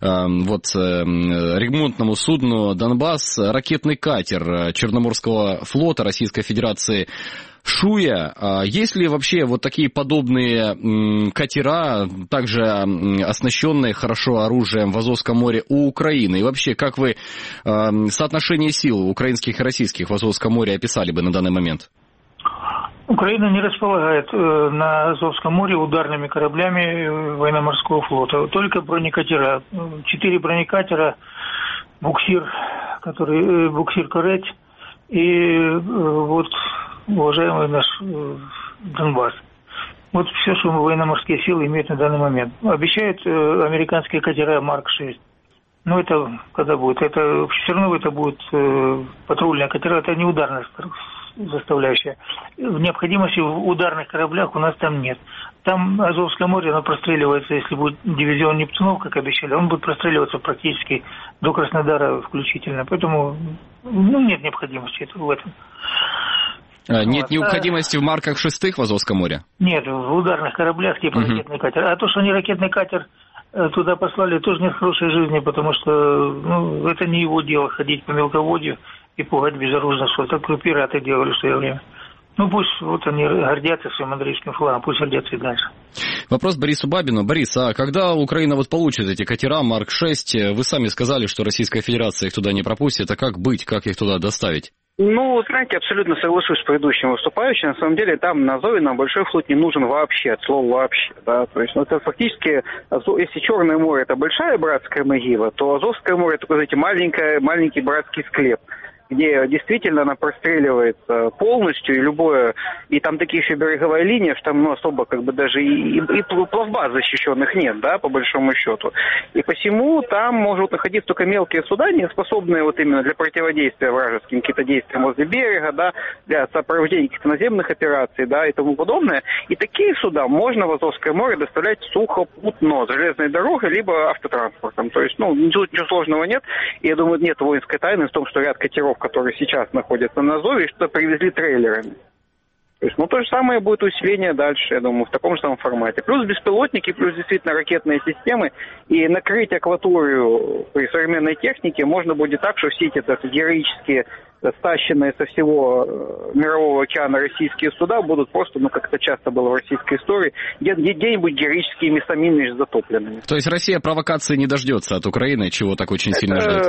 ремонтному судну «Донбасс» ракетный катер Черноморского флота Российской Федерации «Шуя». Есть ли вообще такие подобные катера, также оснащенные хорошо оружием в Азовском море у Украины? И вообще, как вы соотношение сил украинских и российских в Азовском море описали бы на данный момент? Украина не располагает на Азовском море ударными кораблями военно-морского флота. Только бронекатера. 4 бронекатера, буксир «Кореть» и уважаемый наш Донбасс. Вот все, что военно-морские силы имеют на данный момент. Обещают американские катера Марк-6. Но это когда будет? Это все равно это будут патрульные катера, это не ударная составляющая. Необходимости в ударных кораблях у нас там нет. Там Азовское море, оно простреливается, если будет дивизион Нептунов, как обещали, он будет простреливаться практически до Краснодара включительно. Поэтому нет необходимости в этом. Нет необходимости в марках шестых в Азовском море? Нет, в ударных кораблях типа ракетный катер. А то, что они ракетный катер туда послали, тоже нет хорошей жизни, потому что это не его дело ходить по мелководью и пугать безоружных. Так пираты делали в свое время. Пусть они гордятся своим андрейским флагом, пусть гордятся и дальше. Вопрос Борису Бабину. Борис, а когда Украина получит эти катера Марк-6, вы сами сказали, что Российская Федерация их туда не пропустит, а как быть, как их туда доставить? Знаете, абсолютно соглашусь с предыдущим выступающим. На самом деле, там на Азове нам большой флот не нужен вообще, от слова вообще. Да? То есть, это фактически, если Черное море – это большая братская могила, то Азовское море – это, знаете, маленький братский склеп, где действительно она простреливается полностью, и любое, и там такие еще береговая линия, что там особо даже и плавбаз защищенных нет, да, по большому счету. И посему там могут находиться только мелкие суда, не способные именно для противодействия вражеским каким-то действиям возле берега, да, для сопровождения каких-то наземных операций, да, и тому подобное. И такие суда можно в Азовское море доставлять сухопутно, железной дорогой, либо автотранспортом. То есть, ничего сложного нет. И я думаю, нет воинской тайны в том, что ряд катеров, которые сейчас находятся на Азове, что привезли трейлерами. То есть, то же самое будет усиление дальше, я думаю, в таком же самом формате. Плюс беспилотники, плюс действительно ракетные системы. И накрыть акваторию при современной технике можно будет так, что все эти героические, стащенные со всего мирового океана российские суда будут просто, как это часто было в российской истории, где-нибудь героическими самими затопленными. То есть Россия провокации не дождется от Украины, чего так очень сильно ждет?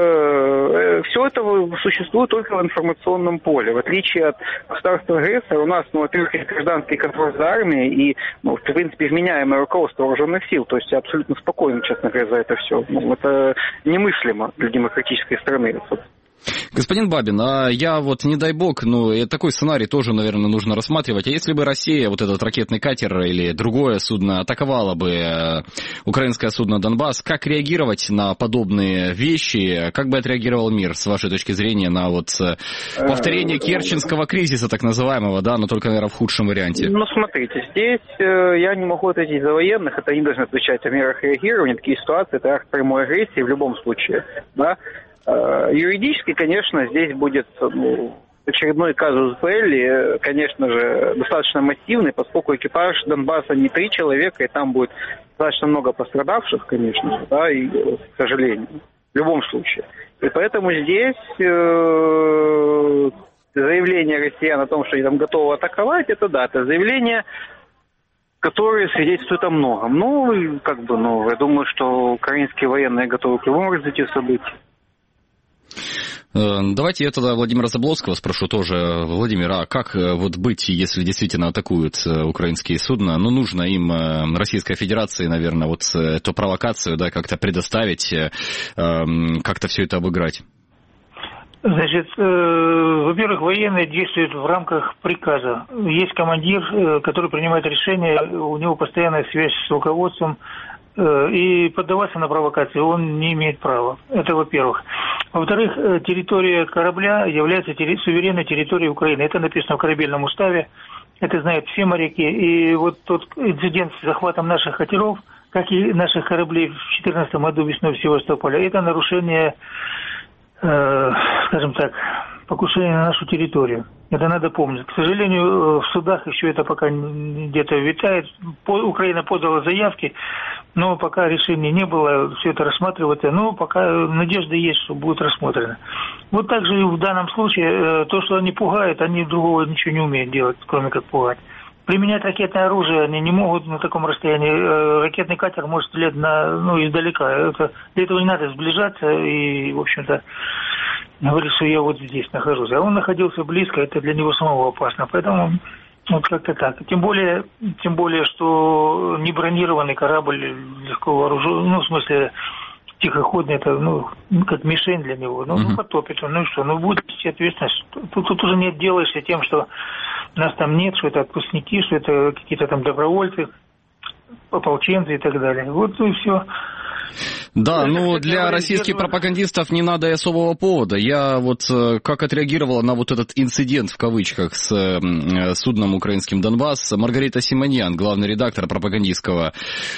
Все это существует только в информационном поле. В отличие от государства-агрессора, у нас, во-первых, есть гражданский контроль за армией и, в принципе, вменяемое руководство вооруженных сил. То есть я абсолютно спокоен, честно говоря, за это все. Это немыслимо для демократической страны. Господин Бабин, я не дай бог, такой сценарий тоже, наверное, нужно рассматривать. А если бы Россия, этот ракетный катер или другое судно атаковало бы украинское судно «Донбасс», как реагировать на подобные вещи? Как бы отреагировал мир, с вашей точки зрения, на повторение Керченского кризиса, так называемого, да, но только, наверное, в худшем варианте? Смотрите, здесь я не могу ответить за военных, это они должны отвечать о мерах реагирования. Такие ситуации, это акт прямой агрессии в любом случае, да. Юридически, конечно, здесь будет очередной казус белли, конечно же, достаточно массивный, поскольку экипаж Донбасса не 3 человека, и там будет достаточно много пострадавших, конечно же, да, и, к сожалению, в любом случае. И поэтому здесь заявление россиян о том, что они там готовы атаковать, это заявление, которые свидетельствуют о многом. Я думаю, что украинские военные готовы к любому развитию событий. Давайте я тогда Владимира Заблоцкого спрошу тоже. Владимир, а как быть, если действительно атакуют украинские судна? Нужно им, Российской Федерации, наверное, эту провокацию, да, как-то предоставить, как-то все это обыграть. Значит, во-первых, военные действуют в рамках приказа. Есть командир, который принимает решение, у него постоянная связь с руководством, и поддаваться на провокации он не имеет права. Это во-первых. Во-вторых, территория корабля является суверенной территорией Украины. Это написано в корабельном уставе, это знают все моряки. И тот инцидент с захватом наших катеров, как и наших кораблей в 2014 году весной в Севастополе, это нарушение, скажем так, покушение на нашу территорию. Это надо помнить. К сожалению, в судах еще это пока где-то витает. Украина подала заявки, но пока решения не было, все это рассматривается. Но пока надежда есть, что будет рассмотрено. Так же и в данном случае, то, что они пугают, они другого ничего не умеют делать, кроме как пугать. Применять ракетное оружие они не могут на таком расстоянии. Ракетный катер может стрелять издалека. Для этого не надо сближаться и, в общем-то, говорит, что я здесь нахожусь. А он находился близко, это для него самого опасно. Поэтому как-то так. Тем более, что не бронированный корабль легко вооружен, в смысле тихоходный, это как мишень для него. Потопит он, будет нести ответственность. Тут уже не отделаешься тем, что нас там нет, что это отпускники, что это какие-то там добровольцы, ополченцы и так далее. И все. Да, ну для российских пропагандистов не надо и особого повода. Я вот как отреагировала на вот этот инцидент, в кавычках, с судном украинским «Донбасс», Маргарита Симоньян, главный редактор пропагандистского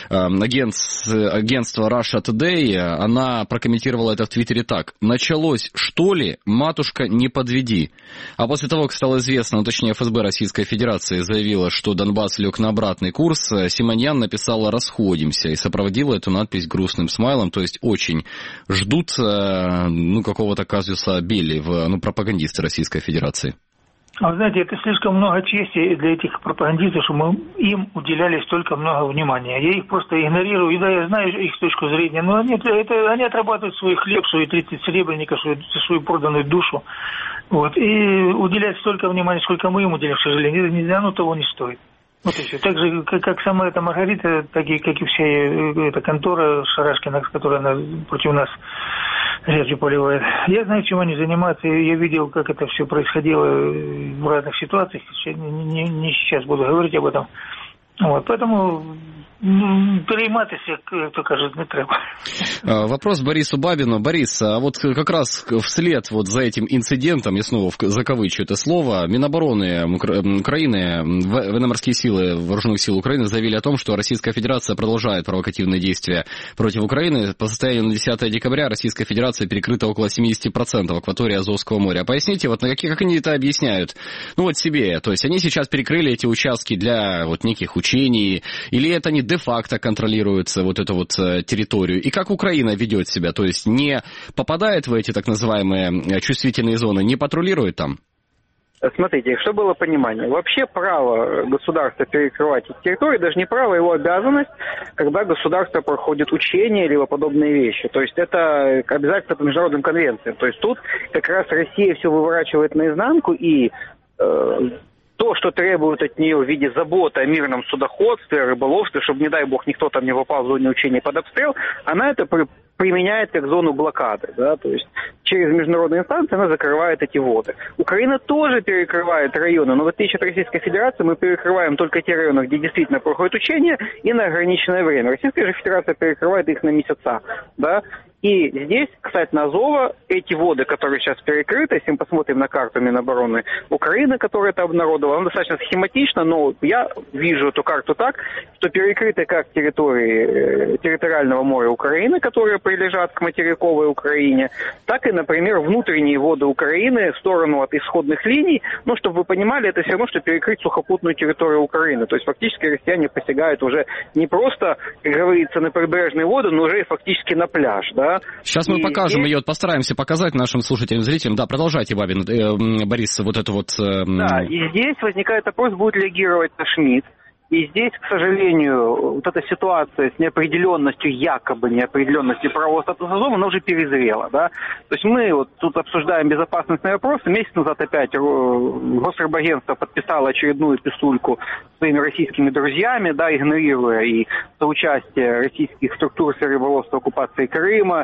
агентства Russia Today, она прокомментировала это в Твиттере так: «Началось, что ли? Матушка, не подведи». А после того, как стало известно, ну, точнее ФСБ Российской Федерации заявила, что Донбасс лег на обратный курс, Симоньян написала «расходимся» и сопроводила эту надпись грустным смайлом. То есть очень ждут какого-то казуса белли пропагандисты Российской Федерации. Вы знаете, это слишком много чести для этих пропагандистов, что мы им уделяли столько много внимания. Я их просто игнорирую, и да, я знаю их точку зрения, но они отрабатывают свой хлеб, свои 30 серебряников, свою проданную душу. Вот, и уделять столько внимания, сколько мы им уделяем, к сожалению, оно того не стоит. Вот и все. Так же, как сама эта Маргарита, так и как и вся эта контора Шарашкина, которая против нас речи поливает. Я знаю, чем они занимаются. Я видел, как это все происходило в разных ситуациях. Не сейчас буду говорить об этом. Вот, поэтому перейматися, як то кажуть, не треба. Вопрос Борису Бабину. Борис, а вот как раз вслед вот за этим инцидентом, я снова закавычу это слово, Минобороны Украины, военно-морские силы, вооруженных сил Украины заявили о том, что Российская Федерация продолжает провокативные действия против Украины. По состоянию на 10 декабря Российская Федерация перекрыта около 70% акватории Азовского моря. Поясните, вот как они это объясняют? Ну вот себе, то есть они сейчас перекрыли эти участки для вот неких учений, или это не де-факто контролируется вот эту вот территорию? И как Украина ведет себя? То есть не попадает в эти так называемые чувствительные зоны, не патрулирует там? Смотрите, чтобы было понимание, вообще право государства перекрывать эти территории, даже не право, его обязанность, когда государство проходит учения либо подобные вещи. То есть это обязательство по международным конвенциям. То есть тут как раз Россия все выворачивает наизнанку, и то, что требуют от нее в виде заботы о мирном судоходстве, рыболовстве, чтобы, не дай бог, никто там не попал в зону учения под обстрел, она это применяет как зону блокады, да, то есть через международные инстанции она закрывает эти воды. Украина тоже перекрывает районы, но в отличие от Российской Федерации мы перекрываем только те районы, где действительно проходят учения, и на ограниченное время. Российская же Федерация перекрывает их на месяца, да. И здесь, кстати, на Азова, эти воды, которые сейчас перекрыты, если мы посмотрим на карту Минобороны Украины, которая это обнародовала, она достаточно схематична, но я вижу эту карту так, что перекрыты как территории территориального моря Украины, которые прилежат к материковой Украине, так и, например, внутренние воды Украины в сторону от исходных линий. Ну, чтобы вы понимали, это все равно, что перекрыть сухопутную территорию Украины. То есть фактически россияне посягают уже не просто, как говорится, на прибрежные воды, но уже и фактически на пляж, да. Сейчас мы покажем ее, постараемся показать нашим слушателям, зрителям. Да, продолжайте, Борис, вот это вот... Да, и здесь возникает вопрос, будет ли реагировать наш МИД. И здесь, к сожалению, вот эта ситуация с неопределенностью, якобы неопределенностью правового статуса Азова, она уже перезрела, да. То есть мы вот тут обсуждаем безопасностные вопросы. Месяц назад опять Госрыбагентство подписало очередную писульку своими российскими друзьями, да, игнорируя и соучастие российских структур в рыболовства оккупации Крыма,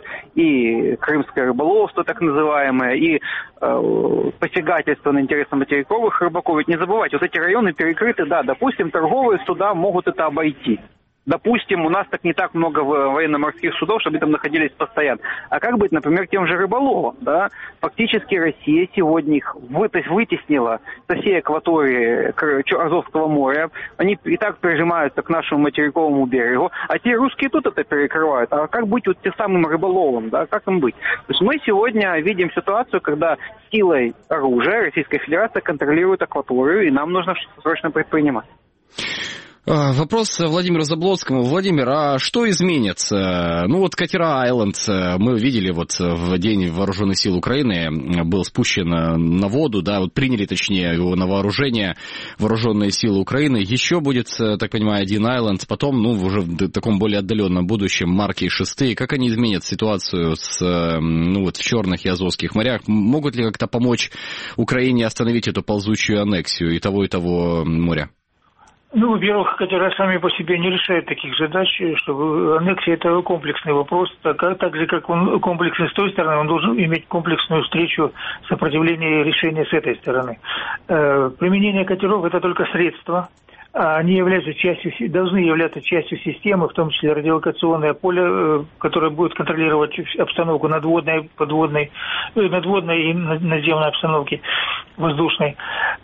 и крымское рыболовство так называемое, и посягательство на интересы материковых рыбаков. Ведь не забывайте, вот эти районы перекрыты, да, допустим, торговые суда могут это обойти. Допустим, у нас так не так много военно-морских судов, чтобы там находились постоянно. А как быть, например, тем же рыболовом, да? Фактически Россия сегодня их вытеснила со всей акватории Азовского моря. Они и так прижимаются к нашему материковому берегу. А те русские тут это перекрывают. А как быть вот тем самым рыболовом, да? Как им быть? То есть мы сегодня видим ситуацию, когда силой оружия Российская Федерация контролирует акваторию, и нам нужно что-то срочно предпринимать. Вопрос Владимиру Заблоцкому. Владимир, а что изменится? Ну вот катера «Айленд» мы видели вот в день вооруженных сил Украины, был спущен на воду, да, вот приняли, точнее, его на вооружение вооруженные силы Украины. Еще будет, так понимаю, один «Айленд», потом, ну, уже в таком более отдаленном будущем марки и шесты. Как они изменят ситуацию ну, вот в Черных и Азовских морях? Могут ли как-то помочь Украине остановить эту ползучую аннексию и того моря? Ну, во-первых, катера сами по себе не решают таких задач, чтобы аннексия – это комплексный вопрос, так же, как он комплексный с той стороны, он должен иметь комплексную встречу сопротивления и решения с этой стороны. Применение катеров – это только средство, они являются должны являться частью системы, в том числе радиолокационное поле, которое будет контролировать обстановку надводной, подводной, надводной и наземной обстановки, воздушной.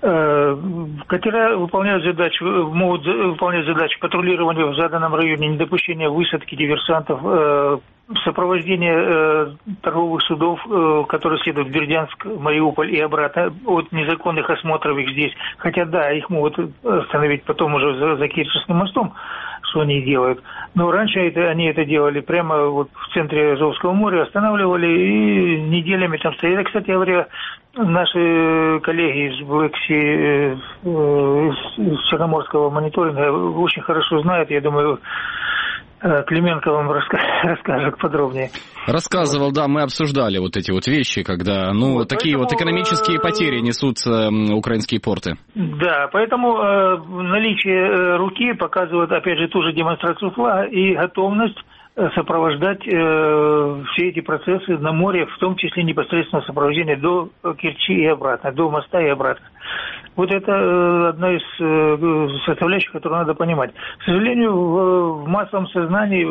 Катера могут выполнять задачу патрулирования в заданном районе, недопущения высадки диверсантов, сопровождение торговых судов, которые следуют в Бердянск, Мариуполь и обратно, от незаконных осмотров их здесь. Хотя, да, их могут остановить потом уже за Керченским мостом, что они делают. Но раньше они это делали прямо вот в центре Азовского моря, останавливали и неделями там стояли. Кстати говоря, наши коллеги из Black Sea, из Черноморского мониторинга очень хорошо знают, я думаю, Клименко вам расскажет подробнее. Рассказывал, да, мы обсуждали вот эти вот вещи, когда, такие вот экономические потери несут украинские порты. Да, поэтому наличие руки показывает, опять же, ту же демонстрацию флага и готовность сопровождать все эти процессы на море, в том числе непосредственно сопровождение до Керчи и обратно, до моста и обратно. Вот это одна из составляющих, которую надо понимать. К сожалению, в массовом сознании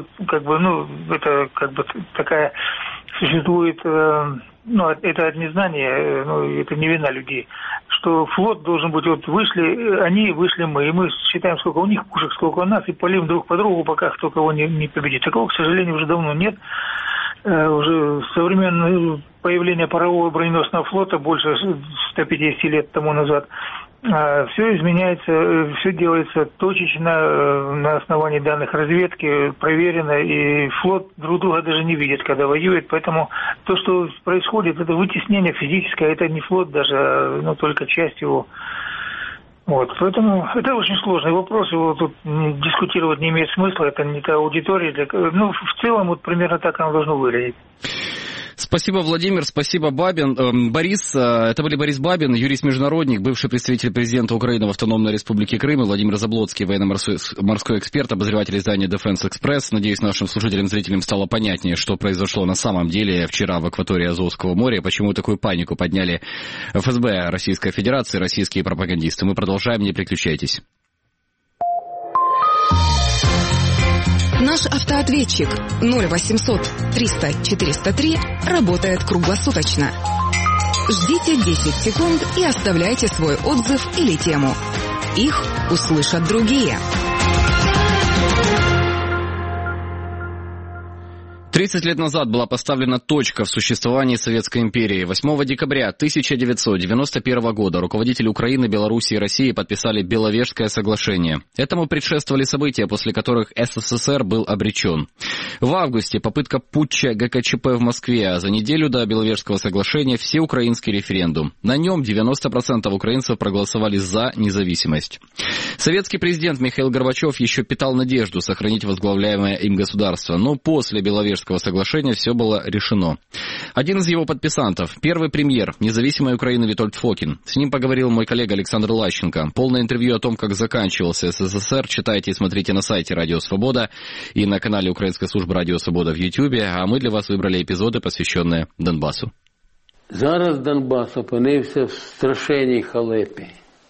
это такая существует, это от незнания, это не вина людей, что флот должен быть, они вышли мы, и мы считаем, сколько у них пушек, сколько у нас, и палим друг по другу, пока кто кого не победит. Такого, к сожалению, уже давно нет. Уже со времен появления парового броненосного флота, больше 150 лет тому назад, все изменяется, все делается точечно, на основании данных разведки, проверено, и флот друг друга даже не видит, когда воюет. Поэтому то, что происходит, это вытеснение физическое, это не флот даже, только часть его. Поэтому это очень сложный вопрос, его тут дискутировать не имеет смысла, это не та аудитория. В целом, примерно так оно должно выглядеть. Спасибо, Владимир, спасибо, Бабин. Это были Борис Бабин, юрист-международник, бывший представитель президента Украины в Автономной Республике Крым, и Владимир Заблоцкий, военно-морской эксперт, обозреватель издания Defense Express. Надеюсь, нашим слушателям, зрителям стало понятнее, что произошло на самом деле вчера в акватории Азовского моря, почему такую панику подняли ФСБ Российской Федерации, российские пропагандисты. Мы продолжаем, не переключайтесь. Наш автоответчик 0800 300 403 работает круглосуточно. Ждите 10 секунд и оставляйте свой отзыв или тему. Их услышат другие. 30 лет назад была поставлена точка в существовании Советской империи. 8 декабря 1991 года руководители Украины, Белоруссии и России подписали Беловежское соглашение. Этому предшествовали события, после которых СССР был обречен. В августе попытка путча ГКЧП в Москве, а за неделю до Беловежского соглашения всеукраинский референдум. На нем 90% украинцев проголосовали за независимость. Советский президент Михаил Горбачев еще питал надежду сохранить возглавляемое им государство, но после Беловежского соглашения все было решено. Один из его подписантов, первый премьер независимой Украины Витольд Фокин. С ним поговорил мой коллега Александр Лащенко. Полное интервью о том, как заканчивался СССР, читайте и смотрите на сайте Радио Свобода и на канале Украинской службы Радио Свобода в Ютьюбе, а мы для вас выбрали эпизоды, посвященные Донбассу. Зараз Донбас опинився в страшенній халепі.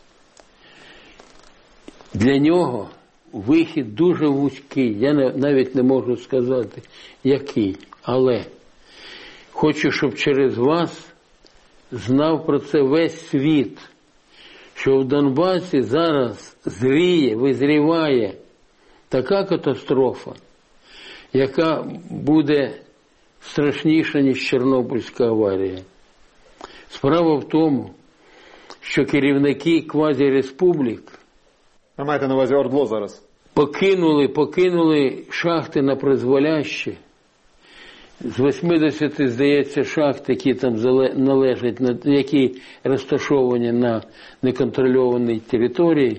Для нього вихід дуже вузький, я навіть не можу сказати, який, але хочу, щоб через вас знав про це весь світ, що в Донбасі зараз визріває така катастрофа, яка буде страшніша, ніж Чорнобильська аварія. Справа в тому, що керівники квазіреспублік Ви маєте на увазі ОРДЛО зараз? Покинули шахти на призволяще. З 80, здається, шахт, які там належать, які розташовані на неконтрольованій території,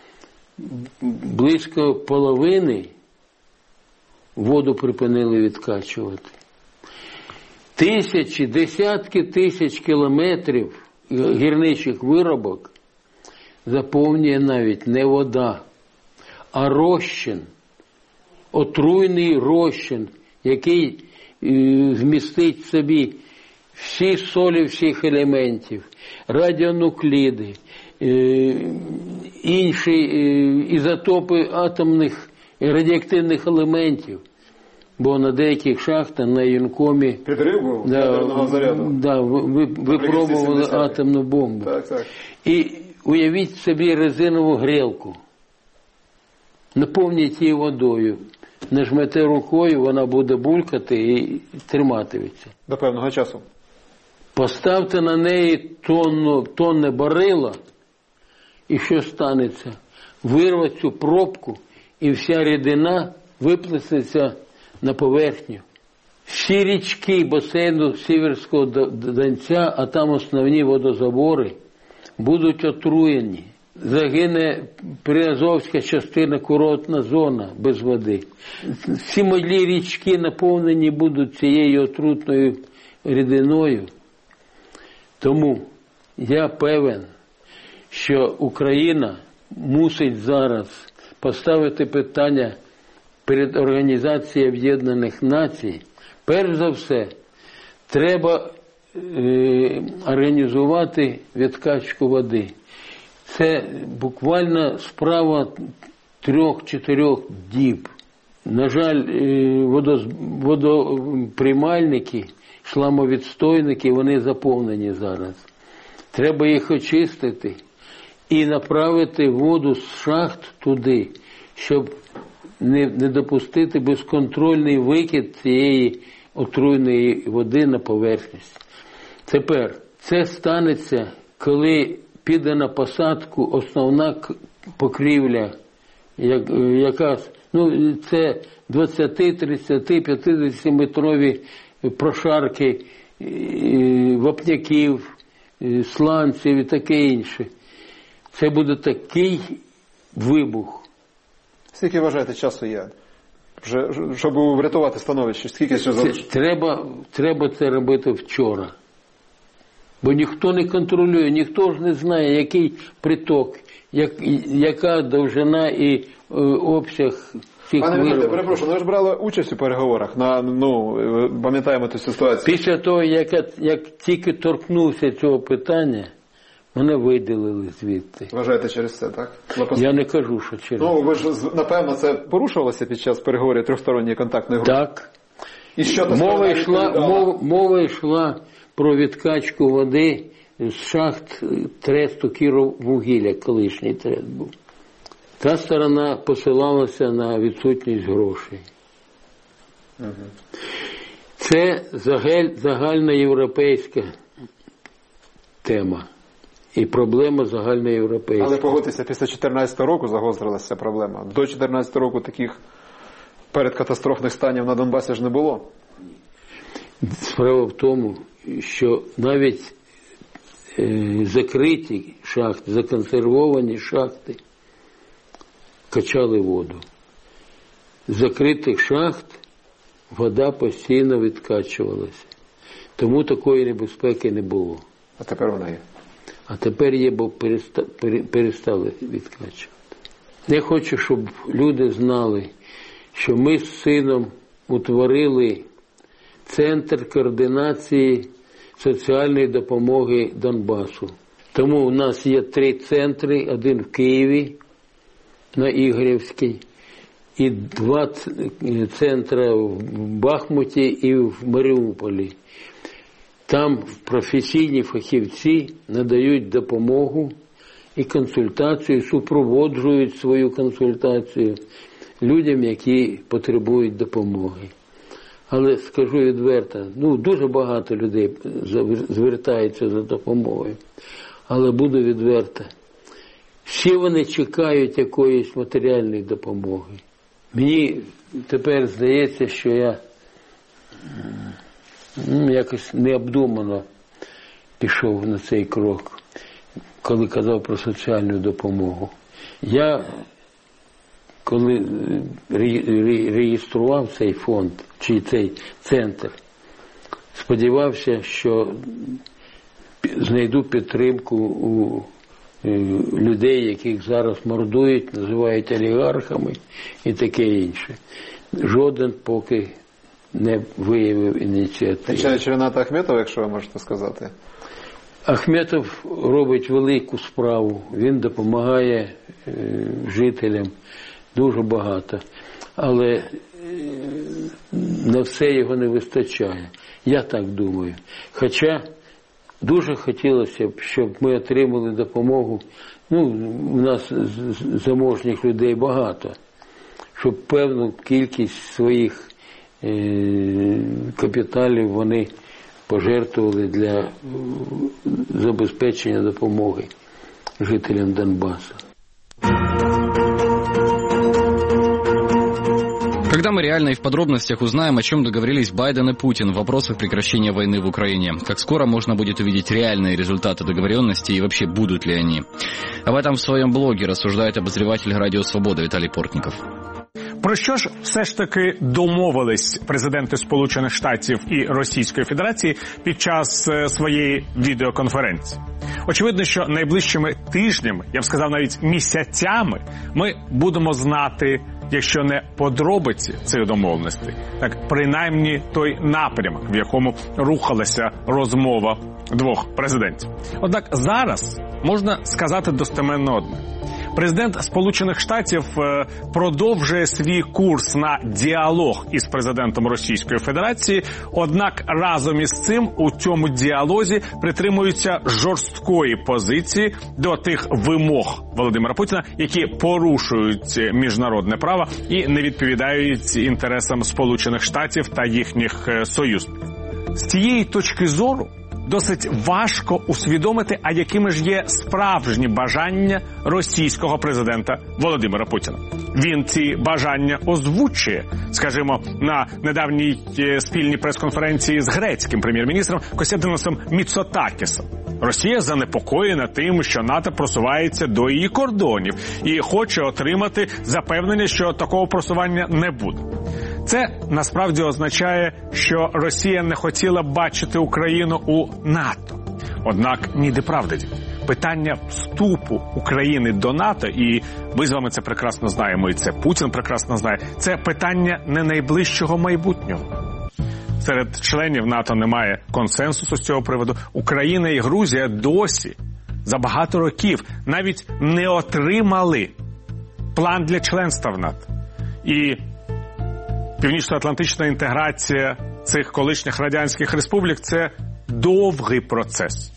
близько половини воду припинили відкачувати. Десятки тисяч кілометрів гірничих виробок заповнює навіть не вода, а розчин, отруйний розчин, який вмістить в собі всі солі всіх елементів, радіонукліди, інші ізотопи атомних і радіоактивних елементів. Бо на деяких шахтах на Юнкомі випробували атомну бомбу. Так. І уявіть собі резинову грілку. Наповніть її водою. Нажмете рукою, вона буде булькати і триматиметься. До певного часу. Поставте на неї тонне барила, і що станеться? Вирвать цю пробку, і вся рідина виплеснеться на поверхню. Всі річки басейну Сіверського Донця, а там основні водозабори, будуть отруєні. Загине Приазовська частина, курортна зона без води. Всі малі річки наповнені будуть цією отрутною рідиною. Тому я певен, що Україна мусить зараз поставити питання перед Організацією Об'єднаних Націй. Перш за все, треба організувати відкачку води. Це буквально справа 3-4 діб. На жаль, водоприймальники, шламовідстойники, вони заповнені зараз. Треба їх очистити і направити воду з шахт туди, щоб не допустити безконтрольний викид цієї отруйної води на поверхність. Тепер це станеться, коли піде на посадку основна покрівля, якась, це 20, 30, 50-метрові прошарки вапняків, сланців і таке інше. Це буде такий вибух. Скільки, вважаєте, часу є? Щоб врятувати становище? Скільки ще залишилось? Треба це робити вчора. Бо ніхто не контролює, ніхто ж не знає, який приток, яка довжина і обсяг цих виробів. Пане Віталію, перепрошую, ви ж брали участь у переговорах, пам'ятаємо ту ситуацію. Після того, як тільки торкнувся цього питання, мене видалили звідти. Вважаєте через це, так? Я не кажу, що через це. Ви ж, напевно, це порушувалося під час переговорів тристоронньої контактної групи? Так. І що мова йшла про відкачку води з шахт тресту Кіроввугілля, колишній трест був. Та сторона посилалася на відсутність грошей. Це загальноєвропейська тема. І проблема загальноєвропейська. Але погодьтеся, після 2014 року загострилася проблема. До 2014 року таких передкатастрофних станів на Донбасі ж не було. Справа в тому, що навіть закриті шахти, законсервовані шахти качали воду. З закритих шахт вода постійно відкачувалася. Тому такої небезпеки не було. А тепер вона є. А тепер є, бо перестали відкачувати. Я хочу, щоб люди знали, що ми з сином утворили Центр координації соціальної допомоги Донбасу. Тому у нас є 3 центри, один в Києві, на Ігорівській, і 2 центри в Бахмуті і в Маріуполі. Там професійні фахівці надають допомогу і консультацію, супроводжують свою консультацію людям, які потребують допомоги. Але скажу відверто, дуже багато людей звертаються за допомогою. Але буду відверто, всі вони чекають якоїсь матеріальної допомоги. Мені тепер здається, що я якось необдумано пішов на цей крок, коли казав про соціальну допомогу. Я, коли реєстрував цей фонд, чи цей центр, сподівався, що знайду підтримку у людей, яких зараз мордують, називають олігархами і таке інше. Жоден поки не виявив ініціативи. Чи Рената Ахметова, якщо ви можете сказати? Ахметов робить велику справу, він допомагає жителям дуже багато, але на все його не вистачає, я так думаю. Хоча дуже хотілося б, щоб ми отримали допомогу, у нас заможних людей багато, щоб певну кількість своїх капіталів вони пожертвували для забезпечення допомоги жителям Донбасу. Когда мы реально и в подробностях узнаем, о чем договорились Байден и Путин в вопросах прекращения войны в Украине, как скоро можно будет увидеть реальные результаты договоренности и вообще будут ли они. Об этом в своем блоге рассуждает обозреватель «Радио Свобода» Виталий Портников. Про що ж все ж таки домовились президенти Сполучених Штатів і Російської Федерації під час своєї відеоконференції? Очевидно, що найближчими тижнями, я б сказав навіть місяцями, ми будемо знати, якщо не подробиці цих домовленостей, так принаймні той напрямок, в якому рухалася розмова двох президентів. Однак зараз можна сказати достеменно одне. Президент Сполучених Штатів продовжує свій курс на діалог із президентом Російської Федерації, однак разом із цим у цьому діалозі притримуються жорсткої позиції до тих вимог Володимира Путіна, які порушують міжнародне право і не відповідають інтересам Сполучених Штатів та їхніх союзників. З цієї точки зору досить важко усвідомити, а якими ж є справжні бажання російського президента Володимира Путіна. Він ці бажання озвучує, скажімо, на недавній спільній прес-конференції з грецьким прем'єр-міністром Костянтиносом Міцотакісом. Росія занепокоєна тим, що НАТО просувається до її кордонів і хоче отримати запевнення, що такого просування не буде. Це насправді означає, що Росія не хотіла бачити Україну у НАТО. Однак ніде правда. Питання вступу України до НАТО, і ми з вами це прекрасно знаємо, і це Путін прекрасно знає, це питання не найближчого майбутнього. Серед членів НАТО немає консенсусу з цього приводу. Україна і Грузія досі за багато років навіть не отримали план для членства в НАТО. І північно-атлантична інтеграція цих колишніх радянських республік – це довгий процес.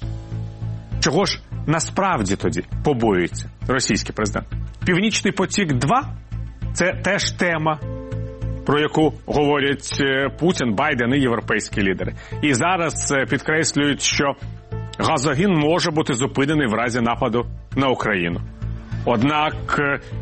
Чого ж насправді тоді побоюється російський президент? Північний потік-2 – це теж тема, про яку говорять Путін, Байден і європейські лідери. І зараз підкреслюють, що газогін може бути зупинений в разі нападу на Україну. Однак,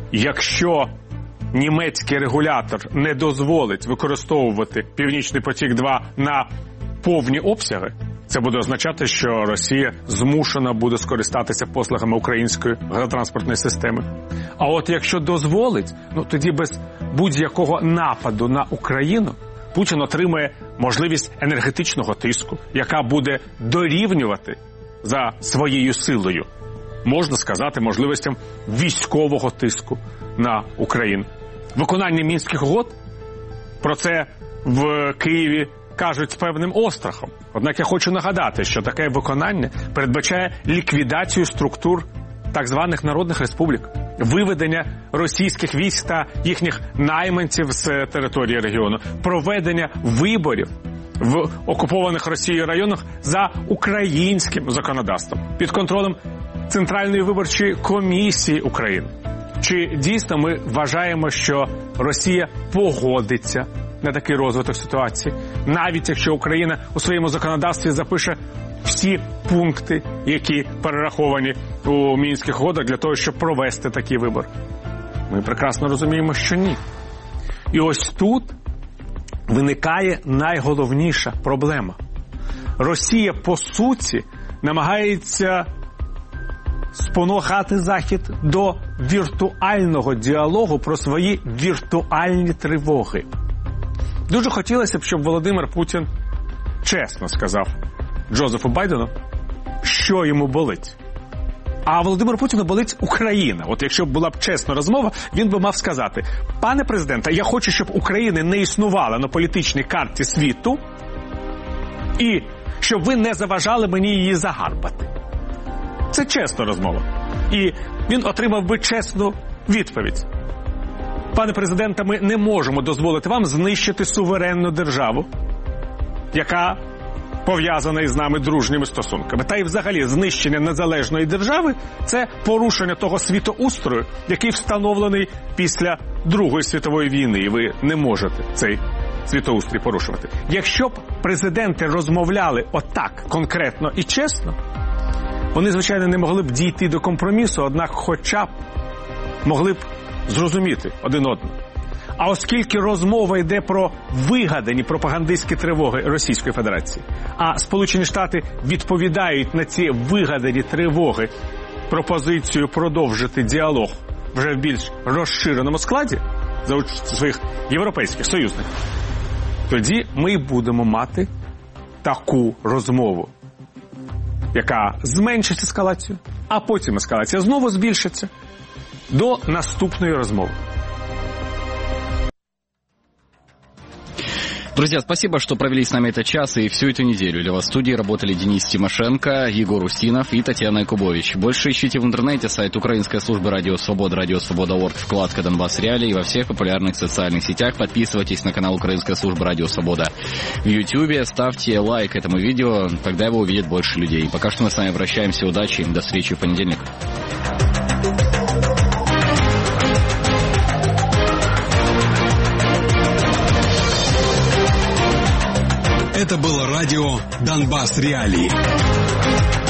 якщо німецький регулятор не дозволить використовувати Північний потік-2 на повні обсяги, це буде означати, що Росія змушена буде скористатися послугами української газотранспортної системи. А от якщо дозволить, тоді без будь-якого нападу на Україну Путін отримає можливість енергетичного тиску, яка буде дорівнювати за своєю силою, можна сказати, можливостям військового тиску на Україну. Виконання Мінських угод, про це в Києві кажуть з певним острахом. Однак я хочу нагадати, що таке виконання передбачає ліквідацію структур так званих народних республік, виведення російських військ та їхніх найманців з території регіону, проведення виборів в окупованих Росією районах за українським законодавством, під контролем Центральної виборчої комісії України. Чи дійсно ми вважаємо, що Росія погодиться на такий розвиток ситуації, навіть якщо Україна у своєму законодавстві запише всі пункти, які перераховані у Мінських угодах для того, щоб провести такий вибор? Ми прекрасно розуміємо, що ні. І ось тут виникає найголовніша проблема. Росія, по суті, намагається спонукати Захід до віртуального діалогу про свої віртуальні тривоги. Дуже хотілося б, щоб Володимир Путін чесно сказав Джозефу Байдену, що йому болить. А Володимиру Путіну болить Україна. От якщо б була б чесна розмова, він би мав сказати: пане президенте, я хочу, щоб України не існувала на політичній карті світу, і щоб ви не заважали мені її загарбати. Це чесна розмова. І він отримав би чесну відповідь. Пане президенте, ми не можемо дозволити вам знищити суверенну державу, яка пов'язана із нами дружніми стосунками. Та й взагалі знищення незалежної держави – це порушення того світоустрою, який встановлений після Другої світової війни. І ви не можете цей світоустрій порушувати. Якщо б президенти розмовляли отак конкретно і чесно, вони, звичайно, не могли б дійти до компромісу, однак хоча б могли б зрозуміти один одного. А оскільки розмова йде про вигадані пропагандистські тривоги Російської Федерації, а Сполучені Штати відповідають на ці вигадані тривоги пропозицію продовжити діалог вже в більш розширеному складі за участю своїх європейських союзників, тоді ми будемо мати таку розмову, яка зменшить ескалацію, а потім ескалація знову збільшиться до наступної розмови. Друзья, спасибо, что провели с нами этот час и всю эту неделю. Для вас в студии работали Денис Тимошенко, Егор Устинов и Татьяна Якубович. Больше ищите в интернете сайт Украинской службы Радио Свобода, радиосвобода.орг, вкладка «Донбасс Реалии» и во всех популярных социальных сетях. Подписывайтесь на канал Украинской службы Радио Свобода в Ютьюбе, ставьте лайк этому видео, тогда его увидит больше людей. Пока что мы с вами прощаемся, удачи, до встречи в понедельник. Это было радио «Донбасс Реалии».